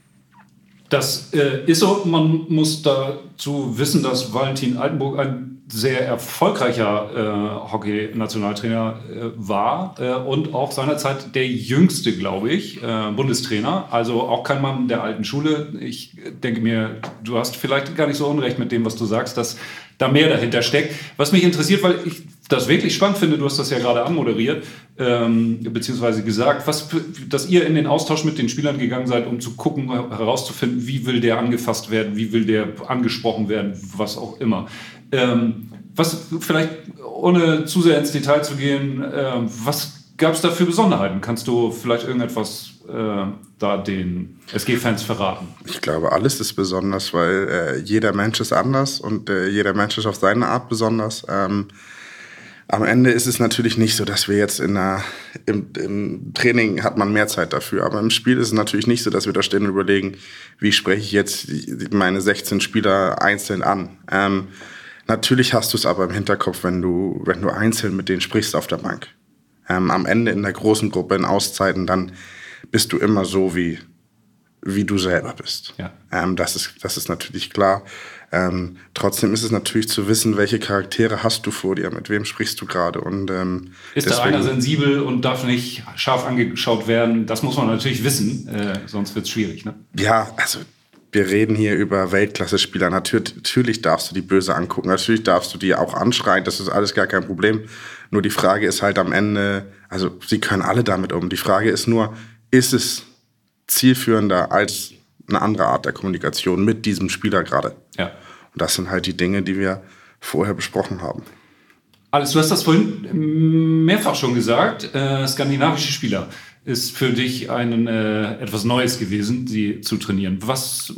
[SPEAKER 3] Das ist so. Man muss dazu wissen, dass Valentin Altenburg ein sehr erfolgreicher Hockey-Nationaltrainer war und auch seinerzeit der jüngste, glaube ich, Bundestrainer. Also auch kein Mann der alten Schule. Ich denke mir, du hast vielleicht gar nicht so unrecht mit dem, was du sagst, dass da mehr dahinter steckt. Was mich interessiert, weil ich das wirklich spannend finde, du hast das ja gerade anmoderiert, beziehungsweise gesagt, dass ihr in den Austausch mit den Spielern gegangen seid, um zu gucken, herauszufinden, wie will der angefasst werden, wie will der angesprochen werden, was auch immer. Was vielleicht, ohne zu sehr ins Detail zu gehen, was gab es da für Besonderheiten? Kannst du vielleicht irgendetwas da den SG-Fans verraten?
[SPEAKER 4] Ich glaube, alles ist besonders, weil jeder Mensch ist anders und jeder Mensch ist auf seine Art besonders. Am Ende ist es natürlich nicht so, dass wir jetzt im Training hat man mehr Zeit dafür, aber im Spiel ist es natürlich nicht so, dass wir da stehen und überlegen, wie spreche ich jetzt meine 16 Spieler einzeln an. Natürlich hast du es aber im Hinterkopf, wenn du einzeln mit denen sprichst auf der Bank. Am Ende in der großen Gruppe, in Auszeiten, dann bist du immer so, wie du selber bist. Ja. Das ist natürlich klar. Trotzdem ist es natürlich zu wissen, welche Charaktere hast du vor dir, mit wem sprichst du gerade. Und
[SPEAKER 3] ist da einer sensibel und darf nicht scharf angeschaut werden? Das muss man natürlich wissen, sonst wird es schwierig. Ne?
[SPEAKER 4] Ja, also wir reden hier über Weltklasse-Spieler. Natürlich darfst du die böse angucken, natürlich darfst du die auch anschreien, das ist alles gar kein Problem. Nur die Frage ist halt am Ende, also sie können alle damit um. Die Frage ist nur, ist es zielführender als eine andere Art der Kommunikation mit diesem Spieler gerade? Ja. Und das sind halt die Dinge, die wir vorher besprochen haben.
[SPEAKER 3] Alex, du hast das vorhin mehrfach schon gesagt, skandinavische Spieler ist für dich etwas Neues gewesen, sie zu trainieren. Was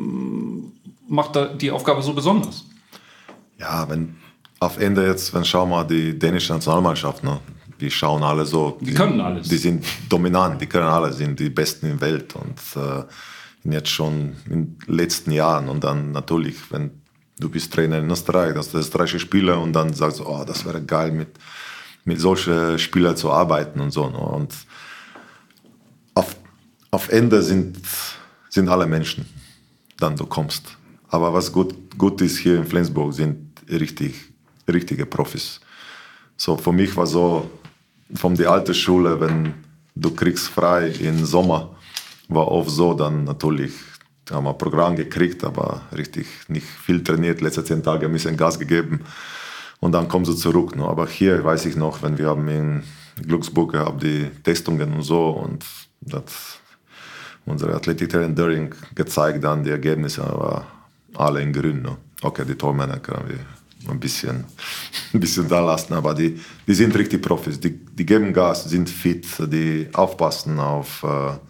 [SPEAKER 3] macht da die Aufgabe so besonders?
[SPEAKER 1] Ja, wenn schau mal die dänische Nationalmannschaft, ne? Die schauen alle so.
[SPEAKER 3] Die können alles.
[SPEAKER 1] Die sind dominant, die können alles, sind die Besten in der Welt und jetzt schon in den letzten Jahren. Und dann natürlich, wenn du bist Trainer in Österreich, das ist der österreichische Spieler und dann sagst du, oh, das wäre geil, mit solchen Spielern zu arbeiten und so. Ne? Und auf Ende sind alle Menschen, dann du kommst. Aber was gut ist hier in Flensburg, sind richtige Profis. So, für mich war so, von der alten Schule, wenn du kriegst frei im Sommer, war oft so, dann natürlich haben wir ein Programm gekriegt, aber richtig nicht viel trainiert, letzte 10 Tage ein bisschen Gas gegeben und dann kommst du zurück. Ne? Aber hier weiß ich noch, wenn wir haben in Glücksburg gehabt, die Testungen und so und das unsere Athletiktrainer Döring gezeigt, dann die Ergebnisse, aber alle in grün. Ne? Okay, die Tormänner können wir ein bisschen da lassen, aber die sind richtig Profis, die geben Gas, sind fit, die aufpassen auf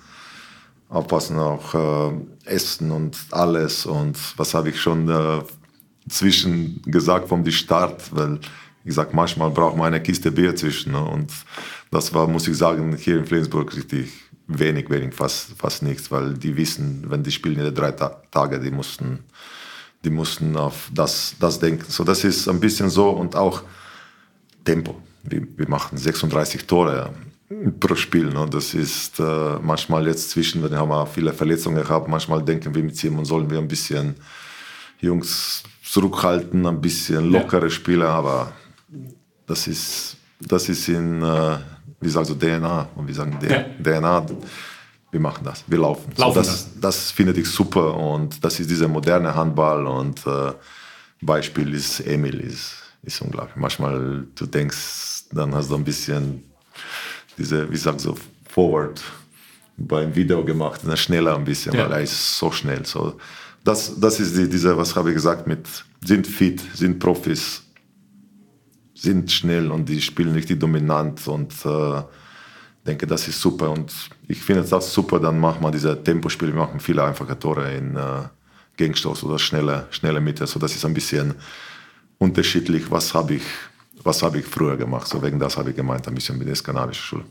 [SPEAKER 1] Essen und alles und was habe ich schon zwischen gesagt vom Start, weil ich sag, manchmal braucht man eine Kiste Bier zwischen, ne? Und das war, muss ich sagen, hier in Flensburg richtig wenig, fast nichts, weil die wissen, wenn die spielen in 3 Tage, die mussten auf das denken. So, das ist ein bisschen so und auch Tempo. Wir machen 36 Tore pro Spiel. Ne? Das ist manchmal jetzt zwischendrin haben wir viele Verletzungen gehabt. Manchmal denken wir mit Simon, sollen wir ein bisschen Jungs zurückhalten, ein bisschen lockere Spiele, aber das ist in, wie sagst du, DNA. Und wir sagen DNA, wir machen das, wir laufen. So, das finde ich super und das ist dieser moderne Handball und Beispiel ist Emil, ist unglaublich. Manchmal du denkst, dann hast du ein bisschen diese, wie sagst du, Forward beim Video gemacht, schneller ein bisschen, weil er ist so schnell. So, das ist diese, was habe ich gesagt, sind fit, sind Profis, sind schnell und die spielen richtig dominant und denke, das ist super und ich finde das super, dann machen wir diese Tempospiele, wir machen viele einfache Tore in Gegenstoß oder schnelle Mitte, so das ist ein bisschen unterschiedlich, was habe ich früher gemacht, so wegen das habe ich gemeint, ein bisschen mit der skandinavischen Schule.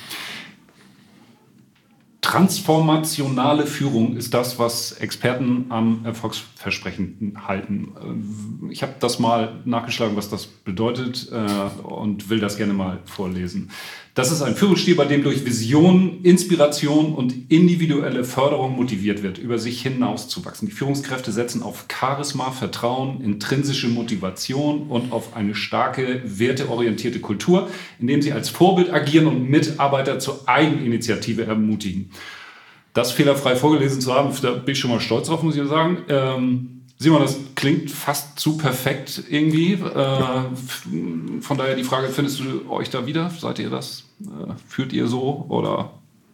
[SPEAKER 3] Transformationale Führung ist das, was Experten am Erfolgsversprechen halten. Ich habe das mal nachgeschlagen, was das bedeutet und will das gerne mal vorlesen. Das ist ein Führungsstil, bei dem durch Vision, Inspiration und individuelle Förderung motiviert wird, über sich hinauszuwachsen. Die Führungskräfte setzen auf Charisma, Vertrauen, intrinsische Motivation und auf eine starke, werteorientierte Kultur, indem sie als Vorbild agieren und Mitarbeiter zur Eigeninitiative ermutigen. Das fehlerfrei vorgelesen zu haben, da bin ich schon mal stolz drauf, muss ich sagen. Simon, das klingt fast zu perfekt irgendwie. Von daher die Frage, findest du euch da wieder? Seid ihr das? Führt ihr so? Oder?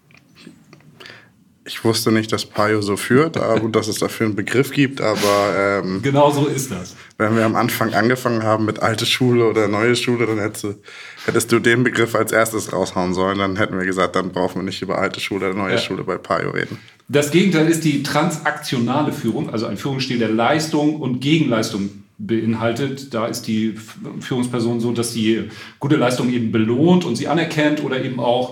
[SPEAKER 4] Ich wusste nicht, dass Pajo so führt, aber dass es dafür einen Begriff gibt. Aber
[SPEAKER 3] genau so ist das.
[SPEAKER 4] Wenn wir am Anfang angefangen haben mit alte Schule oder neue Schule, dann hättest du den Begriff als erstes raushauen sollen. Dann hätten wir gesagt, dann brauchen wir nicht über alte Schule oder neue Schule bei Pajo reden.
[SPEAKER 3] Das Gegenteil ist die transaktionale Führung, also ein Führungsstil, der Leistung und Gegenleistung beinhaltet. Da ist die Führungsperson so, dass sie gute Leistung eben belohnt und sie anerkennt oder eben auch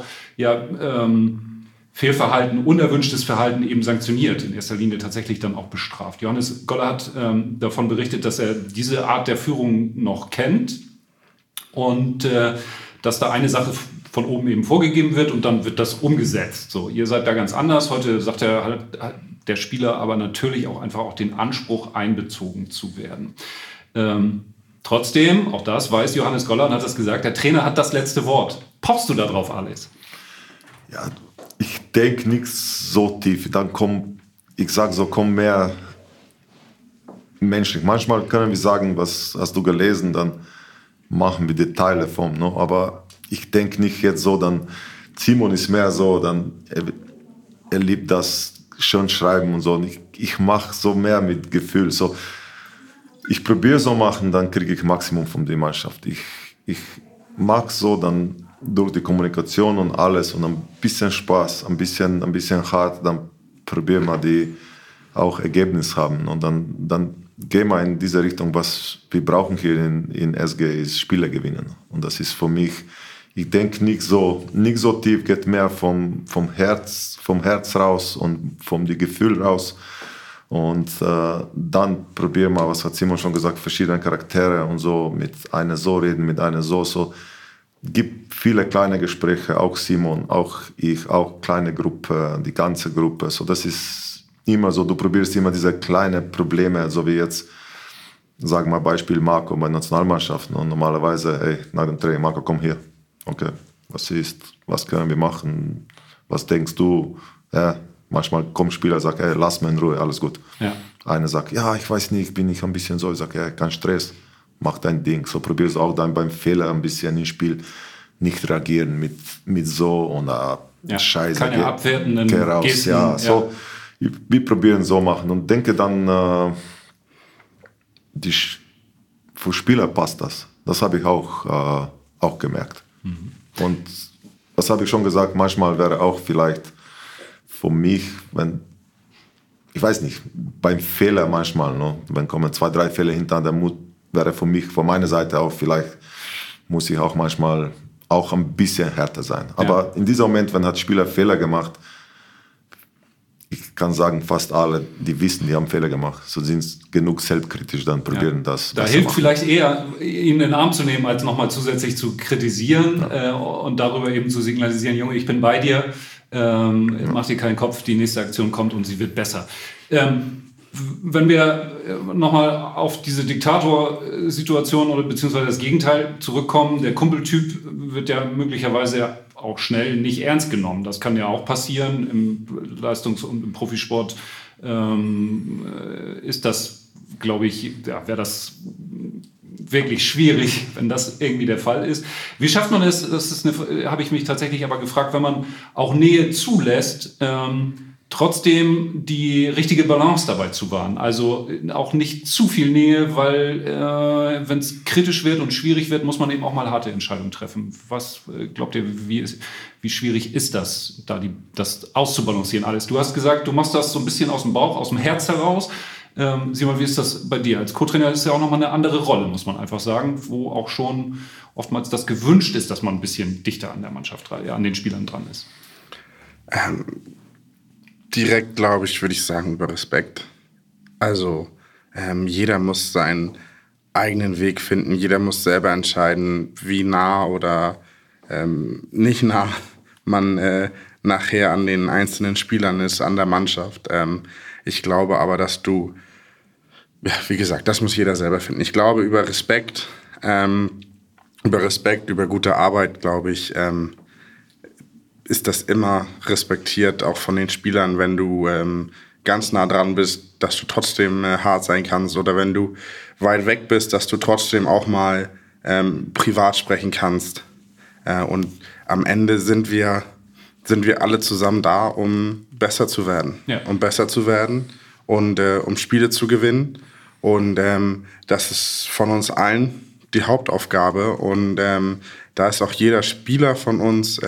[SPEAKER 3] Fehlverhalten, unerwünschtes Verhalten eben sanktioniert, in erster Linie tatsächlich dann auch bestraft. Johannes Goller hat davon berichtet, dass er diese Art der Führung noch kennt und dass da eine Sache von oben eben vorgegeben wird und dann wird das umgesetzt. So, ihr seid da ganz anders. Heute sagt der Spieler aber natürlich auch einfach auch den Anspruch, einbezogen zu werden. Trotzdem, auch das weiß Johannes Goller und hat das gesagt, der Trainer hat das letzte Wort. Pochst du da drauf, Alex?
[SPEAKER 1] Ja, ich denke nicht so tief. Dann kommen mehr menschlich. Manchmal können wir sagen, was hast du gelesen, dann machen wir Details davon. Ne? Aber ich denke nicht jetzt so, dann Simon ist mehr so, dann er liebt das schön schreiben und so. Ich mache so mehr mit Gefühl. So, ich probiere so machen, dann kriege ich Maximum von der Mannschaft. Ich mag so dann durch die Kommunikation und alles und ein bisschen Spaß, ein bisschen hart, dann probieren wir die auch Ergebnis haben und dann gehen wir in diese Richtung, was wir brauchen hier in SG ist Spiele gewinnen und das ist für mich, ich denke nicht so tief, geht mehr vom Herz raus und vom die Gefühl raus und dann probieren wir, was hat Simon schon gesagt, verschiedene Charaktere und so, mit einer so reden, mit einer so. Gibt viele kleine Gespräche, auch Simon, auch ich, auch kleine Gruppe, die ganze Gruppe. So, das ist immer so, du probierst immer diese kleinen Probleme, so wie jetzt, sagen wir mal Beispiel Marco bei Nationalmannschaften. Und normalerweise, hey, nach dem Training, Marco, komm hier. Okay, was ist, was können wir machen, was denkst du? Ja, manchmal kommt ein Spieler und sagt, hey, lass mich in Ruhe, alles gut. Ja. Einer sagt, ja, ich weiß nicht, bin ich ein bisschen so. Ich sage, ja, kein Stress, mach dein Ding. So probierst du auch dann beim Fehler ein bisschen im Spiel nicht reagieren mit so und Scheiße.
[SPEAKER 3] Keine abwertenden
[SPEAKER 1] Gesten. Ja, so. Wir probieren so machen und denke dann, für Spieler passt das. Das habe ich auch gemerkt. Mhm. Und das habe ich schon gesagt, manchmal wäre auch vielleicht für mich, ich weiß nicht, beim Fehler manchmal, ne, wenn kommen 2, 3 Fehler hintereinander, wäre für mich, von meiner Seite auch, vielleicht muss ich auch manchmal auch ein bisschen härter sein. Aber in diesem Moment, wenn hat Spieler Fehler gemacht, ich kann sagen, fast alle, die wissen, die haben Fehler gemacht. So sind es genug selbstkritisch, dann probieren das.
[SPEAKER 3] Da hilft vielleicht eher, ihn in den Arm zu nehmen, als nochmal zusätzlich zu kritisieren und darüber eben zu signalisieren, Junge, ich bin bei dir, mach dir keinen Kopf, die nächste Aktion kommt und sie wird besser. Wenn wir nochmal auf diese Diktatorsituation oder beziehungsweise das Gegenteil zurückkommen, der Kumpeltyp wird ja möglicherweise auch schnell nicht ernst genommen. Das kann ja auch passieren. Im Leistungs- und im Profisport ist das, glaube ich, wäre das wirklich schwierig, wenn das irgendwie der Fall ist. Wie schafft man es, habe ich mich tatsächlich aber gefragt, wenn man auch Nähe zulässt, trotzdem die richtige Balance dabei zu wahren. Also auch nicht zu viel Nähe, weil wenn es kritisch wird und schwierig wird, muss man eben auch mal harte Entscheidungen treffen. Was glaubt ihr, wie schwierig ist das, das auszubalancieren alles? Du hast gesagt, du machst das so ein bisschen aus dem Bauch, aus dem Herz heraus. Simon, wie ist das bei dir? Als Co-Trainer ist ja auch nochmal eine andere Rolle, muss man einfach sagen, wo auch schon oftmals das gewünscht ist, dass man ein bisschen dichter an der Mannschaft, an den Spielern dran ist.
[SPEAKER 4] Direkt, glaube ich, würde ich sagen, über Respekt. Also jeder muss seinen eigenen Weg finden. Jeder muss selber entscheiden, wie nah oder nicht nah man nachher an den einzelnen Spielern ist, an der Mannschaft. Ich glaube aber, dass wie gesagt, das muss jeder selber finden. Ich glaube, über Respekt, über gute Arbeit, glaube ich, ist das immer respektiert, auch von den Spielern, wenn du ganz nah dran bist, dass du trotzdem hart sein kannst oder wenn du weit weg bist, dass du trotzdem auch mal privat sprechen kannst. Und am Ende sind wir alle zusammen da, um besser zu werden. Ja. Um besser zu werden und um Spiele zu gewinnen. Und das ist von uns allen die Hauptaufgabe. Und da ist auch jeder Spieler von uns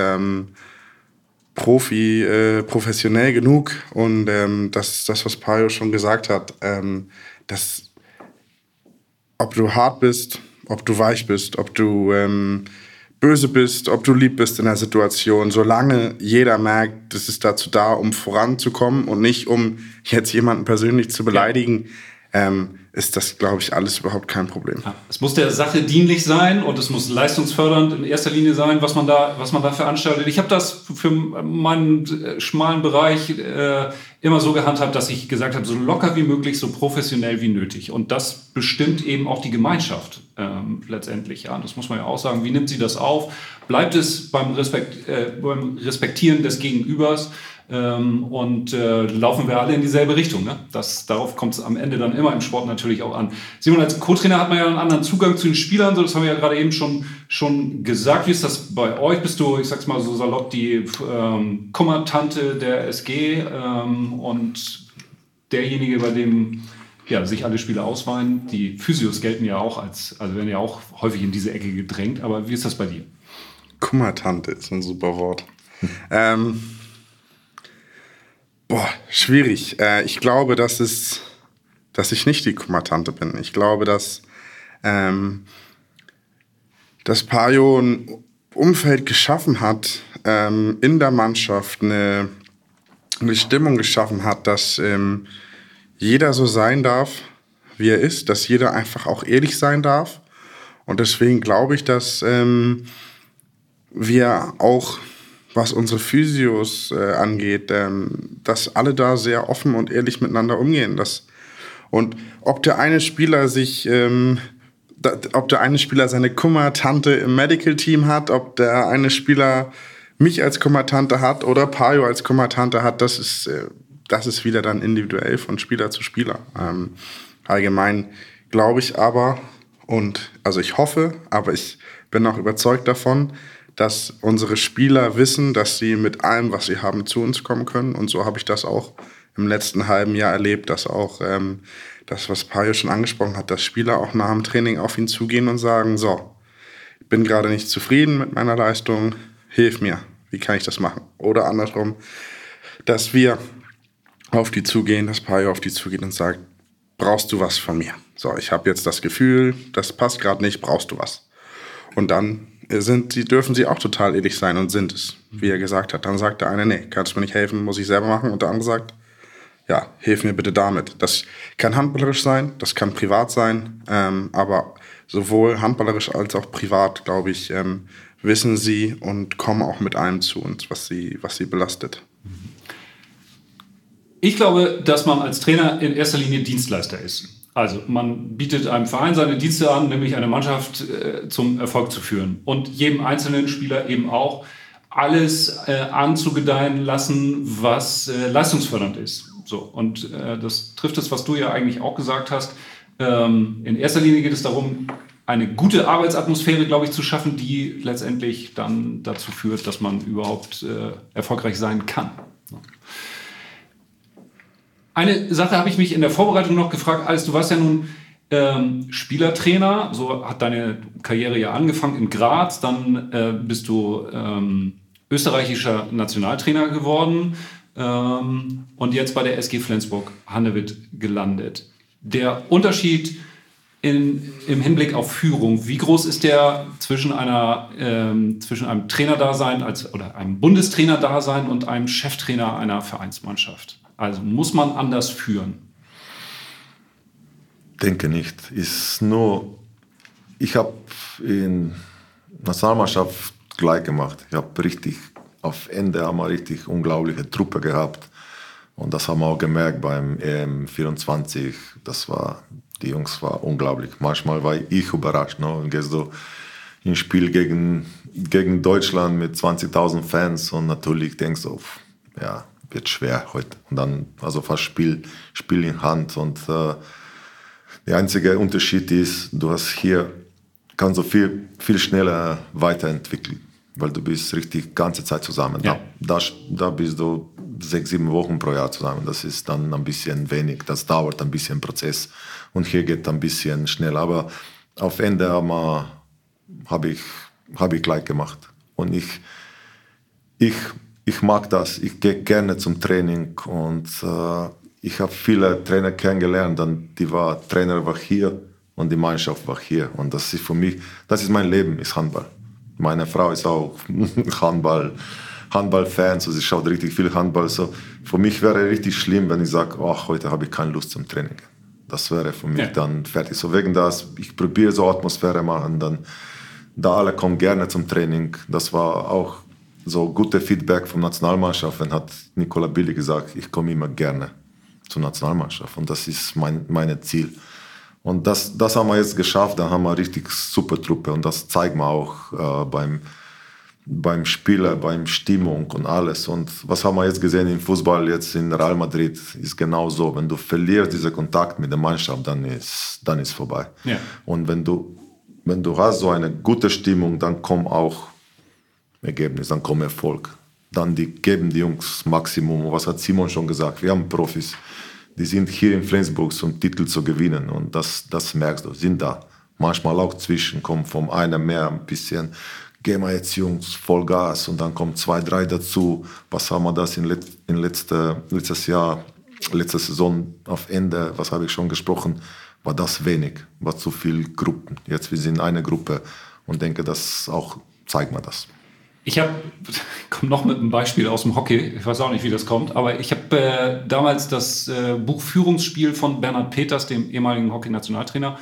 [SPEAKER 4] professionell genug. Und das ist das, was Pajo schon gesagt hat. Dass, ob du hart bist, ob du weich bist, ob du böse bist, ob du lieb bist in der Situation, solange jeder merkt, das ist dazu da, um voranzukommen und nicht um jetzt jemanden persönlich zu beleidigen, ist das, glaube ich, alles überhaupt kein Problem.
[SPEAKER 3] Ja, es muss der Sache dienlich sein und es muss leistungsfördernd in erster Linie sein, was man da veranstaltet. Ich habe das für meinen schmalen Bereich immer so gehandhabt, dass ich gesagt habe, so locker wie möglich, so professionell wie nötig. Und das bestimmt eben auch die Gemeinschaft letztendlich. Ja, das muss man ja auch sagen. Wie nimmt sie das auf? Bleibt es beim Respektieren des Gegenübers? Und laufen wir alle in dieselbe Richtung. Ne? Darauf kommt es am Ende dann immer im Sport natürlich auch an. Simon, als Co-Trainer hat man ja einen anderen Zugang zu den Spielern, so, das haben wir ja gerade eben schon gesagt. Wie ist das bei euch? Bist du, ich sag's mal so salopp, die Kummertante der SG und derjenige, bei dem sich alle Spieler ausweinen? Die Physios gelten ja auch werden ja auch häufig in diese Ecke gedrängt. Aber wie ist das bei dir?
[SPEAKER 4] Kummertante ist ein super Wort. Schwierig. Ich glaube, dass ich nicht die Kummertante bin. Ich glaube, dass Pajo ein Umfeld geschaffen hat, in der Mannschaft eine Stimmung geschaffen hat, dass jeder so sein darf, wie er ist, dass jeder einfach auch ehrlich sein darf. Und deswegen glaube ich, dass wir auch was unsere Physios angeht, dass alle da sehr offen und ehrlich miteinander umgehen. Und ob der eine Spieler seine Kummertante im Medical-Team hat, ob der eine Spieler mich als Kummertante hat oder Pajo als Kummertante hat, das ist wieder dann individuell von Spieler zu Spieler. Allgemein glaube ich aber, also ich hoffe, aber ich bin auch überzeugt davon, dass unsere Spieler wissen, dass sie mit allem, was sie haben, zu uns kommen können. Und so habe ich das auch im letzten halben Jahr erlebt, dass auch das, was Pajo schon angesprochen hat, dass Spieler auch nach dem Training auf ihn zugehen und sagen, so, ich bin gerade nicht zufrieden mit meiner Leistung, hilf mir, wie kann ich das machen? Oder andersrum, dass wir auf die zugehen, dass Pajo auf die zugeht und sagt, brauchst du was von mir? So, ich habe jetzt das Gefühl, das passt gerade nicht, brauchst du was? Und dann dürfen sie auch total ehrlich sein und sind es, wie er gesagt hat. Dann sagt der eine, nee, kannst du mir nicht helfen, muss ich selber machen. Und der andere sagt, ja, hilf mir bitte damit. Das kann handballerisch sein, das kann privat sein, aber sowohl handballerisch als auch privat, glaube ich, wissen sie und kommen auch mit allem zu uns, was sie belastet.
[SPEAKER 3] Ich glaube, dass man als Trainer in erster Linie Dienstleister ist. Also man bietet einem Verein seine Dienste an, nämlich eine Mannschaft zum Erfolg zu führen. Und jedem einzelnen Spieler eben auch alles anzugedeihen lassen, was leistungsfördernd ist. So, und das trifft es, was du ja eigentlich auch gesagt hast. In erster Linie geht es darum, eine gute Arbeitsatmosphäre, glaube ich, zu schaffen, die letztendlich dann dazu führt, dass man überhaupt erfolgreich sein kann. Eine Sache habe ich mich in der Vorbereitung noch gefragt, Alex, du warst ja nun Spielertrainer, so hat deine Karriere ja angefangen in Graz, dann bist du österreichischer Nationaltrainer geworden und jetzt bei der SG Flensburg-Handewitt gelandet. Der Unterschied im Hinblick auf Führung, wie groß ist der zwischen einem Trainerdasein oder einem Bundestrainerdasein und einem Cheftrainer einer Vereinsmannschaft? Also muss man anders führen?
[SPEAKER 1] Denke nicht. Ich habe in Nationalmannschaft gleich gemacht. Ich habe auf Ende haben wir richtig unglaubliche Truppe gehabt. Und das haben wir auch gemerkt beim EM24. Die Jungs waren unglaublich. Manchmal war ich überrascht. Ne? Und gehst du ins Spiel gegen Deutschland mit 20.000 Fans und natürlich denkst du, ja, wird schwer heute. Und dann also fast Spiel in Hand. Und der einzige Unterschied ist, kannst du viel schneller weiterentwickeln, weil du bist richtig ganze Zeit zusammen. Ja. Da bist du 6-7 Wochen pro Jahr zusammen. Das ist dann ein bisschen wenig. Das dauert ein bisschen Prozess. Und hier geht ein bisschen schneller. Aber auf Ende habe ich gleich gemacht. Und ich mag das. Ich gehe gerne zum Training und ich habe viele Trainer kennengelernt. Trainer war hier und die Mannschaft war hier. Und das ist für mich, das ist mein Leben, ist Handball. Meine Frau ist auch Handball-Fan, so sie schaut richtig viel Handball. So für mich wäre richtig schlimm, wenn ich sage, heute habe ich keine Lust zum Training. Das wäre für mich dann fertig. So wegen das, ich probiere so Atmosphäre machen, dann da alle kommen gerne zum Training. Das war auch so gute Feedback von der Nationalmannschaft. Dann hat Nicola Billy gesagt, ich komme immer gerne zur Nationalmannschaft. Und das ist mein Ziel. Und das haben wir jetzt geschafft. Da haben wir eine richtig super Truppe. Und das zeigen wir auch beim Spieler, beim Stimmung und alles. Und was haben wir jetzt gesehen im Fußball, jetzt in Real Madrid, ist genau so. Wenn du verlierst diesen Kontakt mit der Mannschaft, dann ist vorbei. Ja. Und wenn du hast so eine gute Stimmung, dann kommt auch Ergebnis, dann kommt Erfolg. Dann geben die Jungs Maximum. Was hat Simon schon gesagt? Wir haben Profis, die sind hier in Flensburg, um Titel zu gewinnen. Und das merkst du, sind da. Manchmal auch zwischen, kommt vom einen mehr ein bisschen, gehen wir jetzt Jungs, Vollgas. Und dann kommen 2, 3 dazu. Was haben wir das in letztes Jahr, letzte Saison auf Ende, was habe ich schon gesprochen, war das wenig, war zu viel Gruppen. Jetzt wir sind eine Gruppe und denke, das auch zeigt mir das.
[SPEAKER 3] Ich komme noch mit einem Beispiel aus dem Hockey. Ich weiß auch nicht, wie das kommt, aber ich habe damals das Buch Führungsspiel von Bernhard Peters, dem ehemaligen Hockey-Nationaltrainer,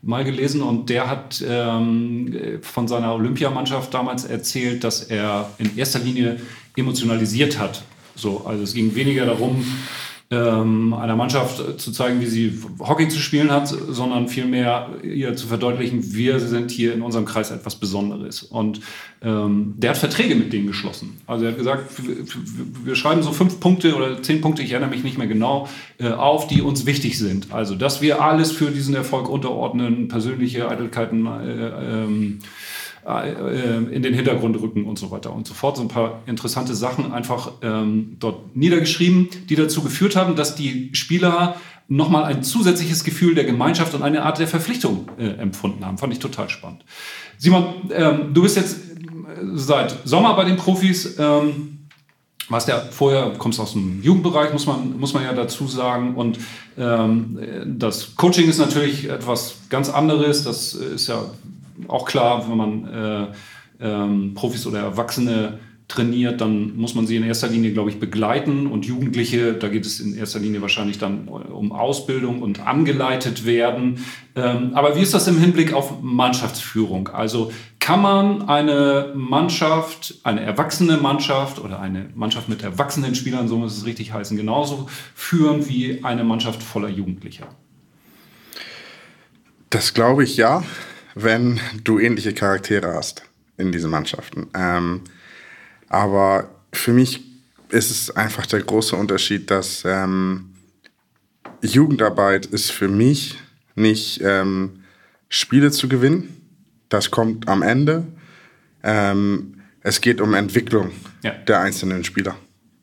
[SPEAKER 3] mal gelesen und der hat von seiner Olympiamannschaft damals erzählt, dass er in erster Linie emotionalisiert hat. So, also es ging weniger darum, einer Mannschaft zu zeigen, wie sie Hockey zu spielen hat, sondern vielmehr ihr zu verdeutlichen, wir sind hier in unserem Kreis etwas Besonderes. Und der hat Verträge mit denen geschlossen. Also er hat gesagt, wir schreiben so 5 Punkte oder 10 Punkte, ich erinnere mich nicht mehr genau, auf, die uns wichtig sind. Also, dass wir alles für diesen Erfolg unterordnen, persönliche Eitelkeiten in den Hintergrund rücken und so weiter und so fort. So ein paar interessante Sachen einfach dort niedergeschrieben, die dazu geführt haben, dass die Spieler nochmal ein zusätzliches Gefühl der Gemeinschaft und eine Art der Verpflichtung empfunden haben. Fand ich total spannend. Simon, du bist jetzt seit Sommer bei den Profis. Warst ja vorher, kommst aus dem Jugendbereich, muss man ja dazu sagen. Und das Coaching ist natürlich etwas ganz anderes. Das ist ja auch klar, wenn man Profis oder Erwachsene trainiert, dann muss man sie in erster Linie, glaube ich, begleiten. Und Jugendliche, da geht es in erster Linie wahrscheinlich dann um Ausbildung und angeleitet werden. Aber wie ist das im Hinblick auf Mannschaftsführung? Also kann man eine Mannschaft, eine erwachsene Mannschaft oder eine Mannschaft mit erwachsenen Spielern, so muss es richtig heißen, genauso führen wie eine Mannschaft voller Jugendlicher?
[SPEAKER 4] Das glaube ich ja, wenn du ähnliche Charaktere hast in diesen Mannschaften. Aber für mich ist es einfach der große Unterschied, dass Jugendarbeit ist für mich nicht Spiele zu gewinnen. Das kommt am Ende. Es geht um Entwicklung der einzelnen Spieler.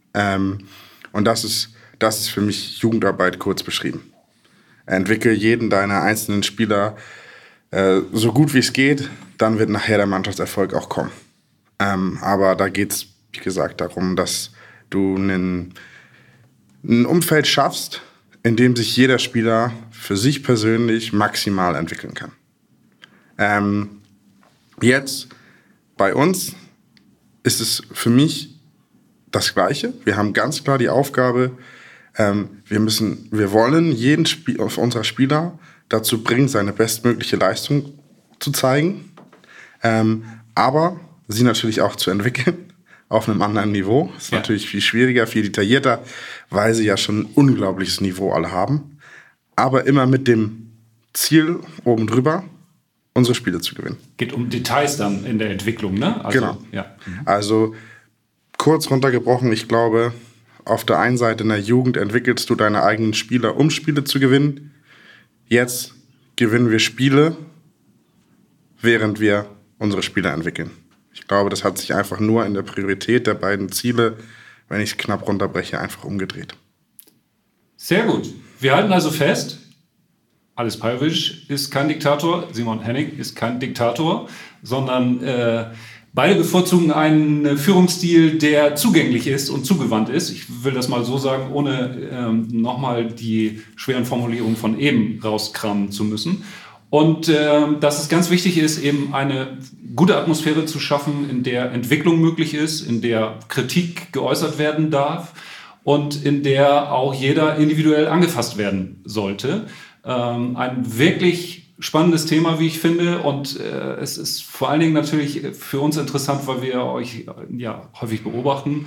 [SPEAKER 4] Und das ist für mich Jugendarbeit kurz beschrieben. Entwickle jeden deiner einzelnen Spieler so gut wie es geht, dann wird nachher der Mannschaftserfolg auch kommen. Aber da geht es, wie gesagt, darum, dass du ein Umfeld schaffst, in dem sich jeder Spieler für sich persönlich maximal entwickeln kann. Jetzt bei uns ist es für mich das Gleiche. Wir haben ganz klar die Aufgabe, wir wollen jeden unserer Spieler dazu bringen, seine bestmögliche Leistung zu zeigen, aber sie natürlich auch zu entwickeln auf einem anderen Niveau. Das ist natürlich viel schwieriger, viel detaillierter, weil sie ja schon ein unglaubliches Niveau alle haben, aber immer mit dem Ziel oben drüber, unsere Spiele zu gewinnen.
[SPEAKER 3] Geht um Details dann in der Entwicklung, ne? Also,
[SPEAKER 4] genau. Ja. Also kurz runtergebrochen, ich glaube, auf der einen Seite in der Jugend entwickelst du deine eigenen Spieler, um Spiele zu gewinnen. Jetzt gewinnen wir Spiele, während wir unsere Spieler entwickeln. Ich glaube, das hat sich einfach nur in der Priorität der beiden Ziele, wenn ich es knapp runterbreche, einfach umgedreht.
[SPEAKER 3] Sehr gut. Wir halten also fest, Ales Pajovic ist kein Diktator, Simon Hennig ist kein Diktator, sondern beide bevorzugen einen Führungsstil, der zugänglich ist und zugewandt ist. Ich will das mal so sagen, ohne nochmal die schweren Formulierungen von eben rauskramen zu müssen. Und dass es ganz wichtig ist, eben eine gute Atmosphäre zu schaffen, in der Entwicklung möglich ist, in der Kritik geäußert werden darf und in der auch jeder individuell angefasst werden sollte. Ein wirklich spannendes Thema, wie ich finde, und es ist vor allen Dingen natürlich für uns interessant, weil wir euch ja häufig beobachten.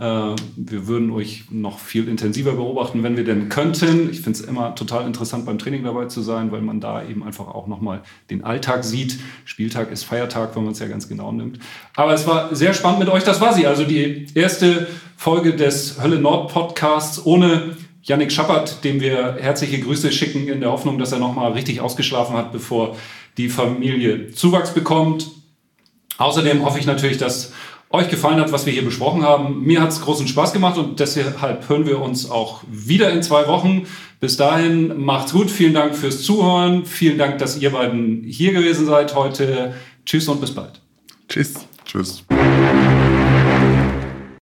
[SPEAKER 3] Wir würden euch noch viel intensiver beobachten, wenn wir denn könnten. Ich finde es immer total interessant, beim Training dabei zu sein, weil man da eben einfach auch nochmal den Alltag sieht. Spieltag ist Feiertag, wenn man es ja ganz genau nimmt. Aber es war sehr spannend mit euch. Das war sie, also die erste Folge des Hölle Nord Podcasts ohne Yannick Schappert, dem wir herzliche Grüße schicken, in der Hoffnung, dass er nochmal richtig ausgeschlafen hat, bevor die Familie Zuwachs bekommt. Außerdem hoffe ich natürlich, dass euch gefallen hat, was wir hier besprochen haben. Mir hat es großen Spaß gemacht und deshalb hören wir uns auch wieder in 2 Wochen. Bis dahin, macht's gut. Vielen Dank fürs Zuhören. Vielen Dank, dass ihr beiden hier gewesen seid heute. Tschüss und bis bald.
[SPEAKER 4] Tschüss.
[SPEAKER 1] Tschüss.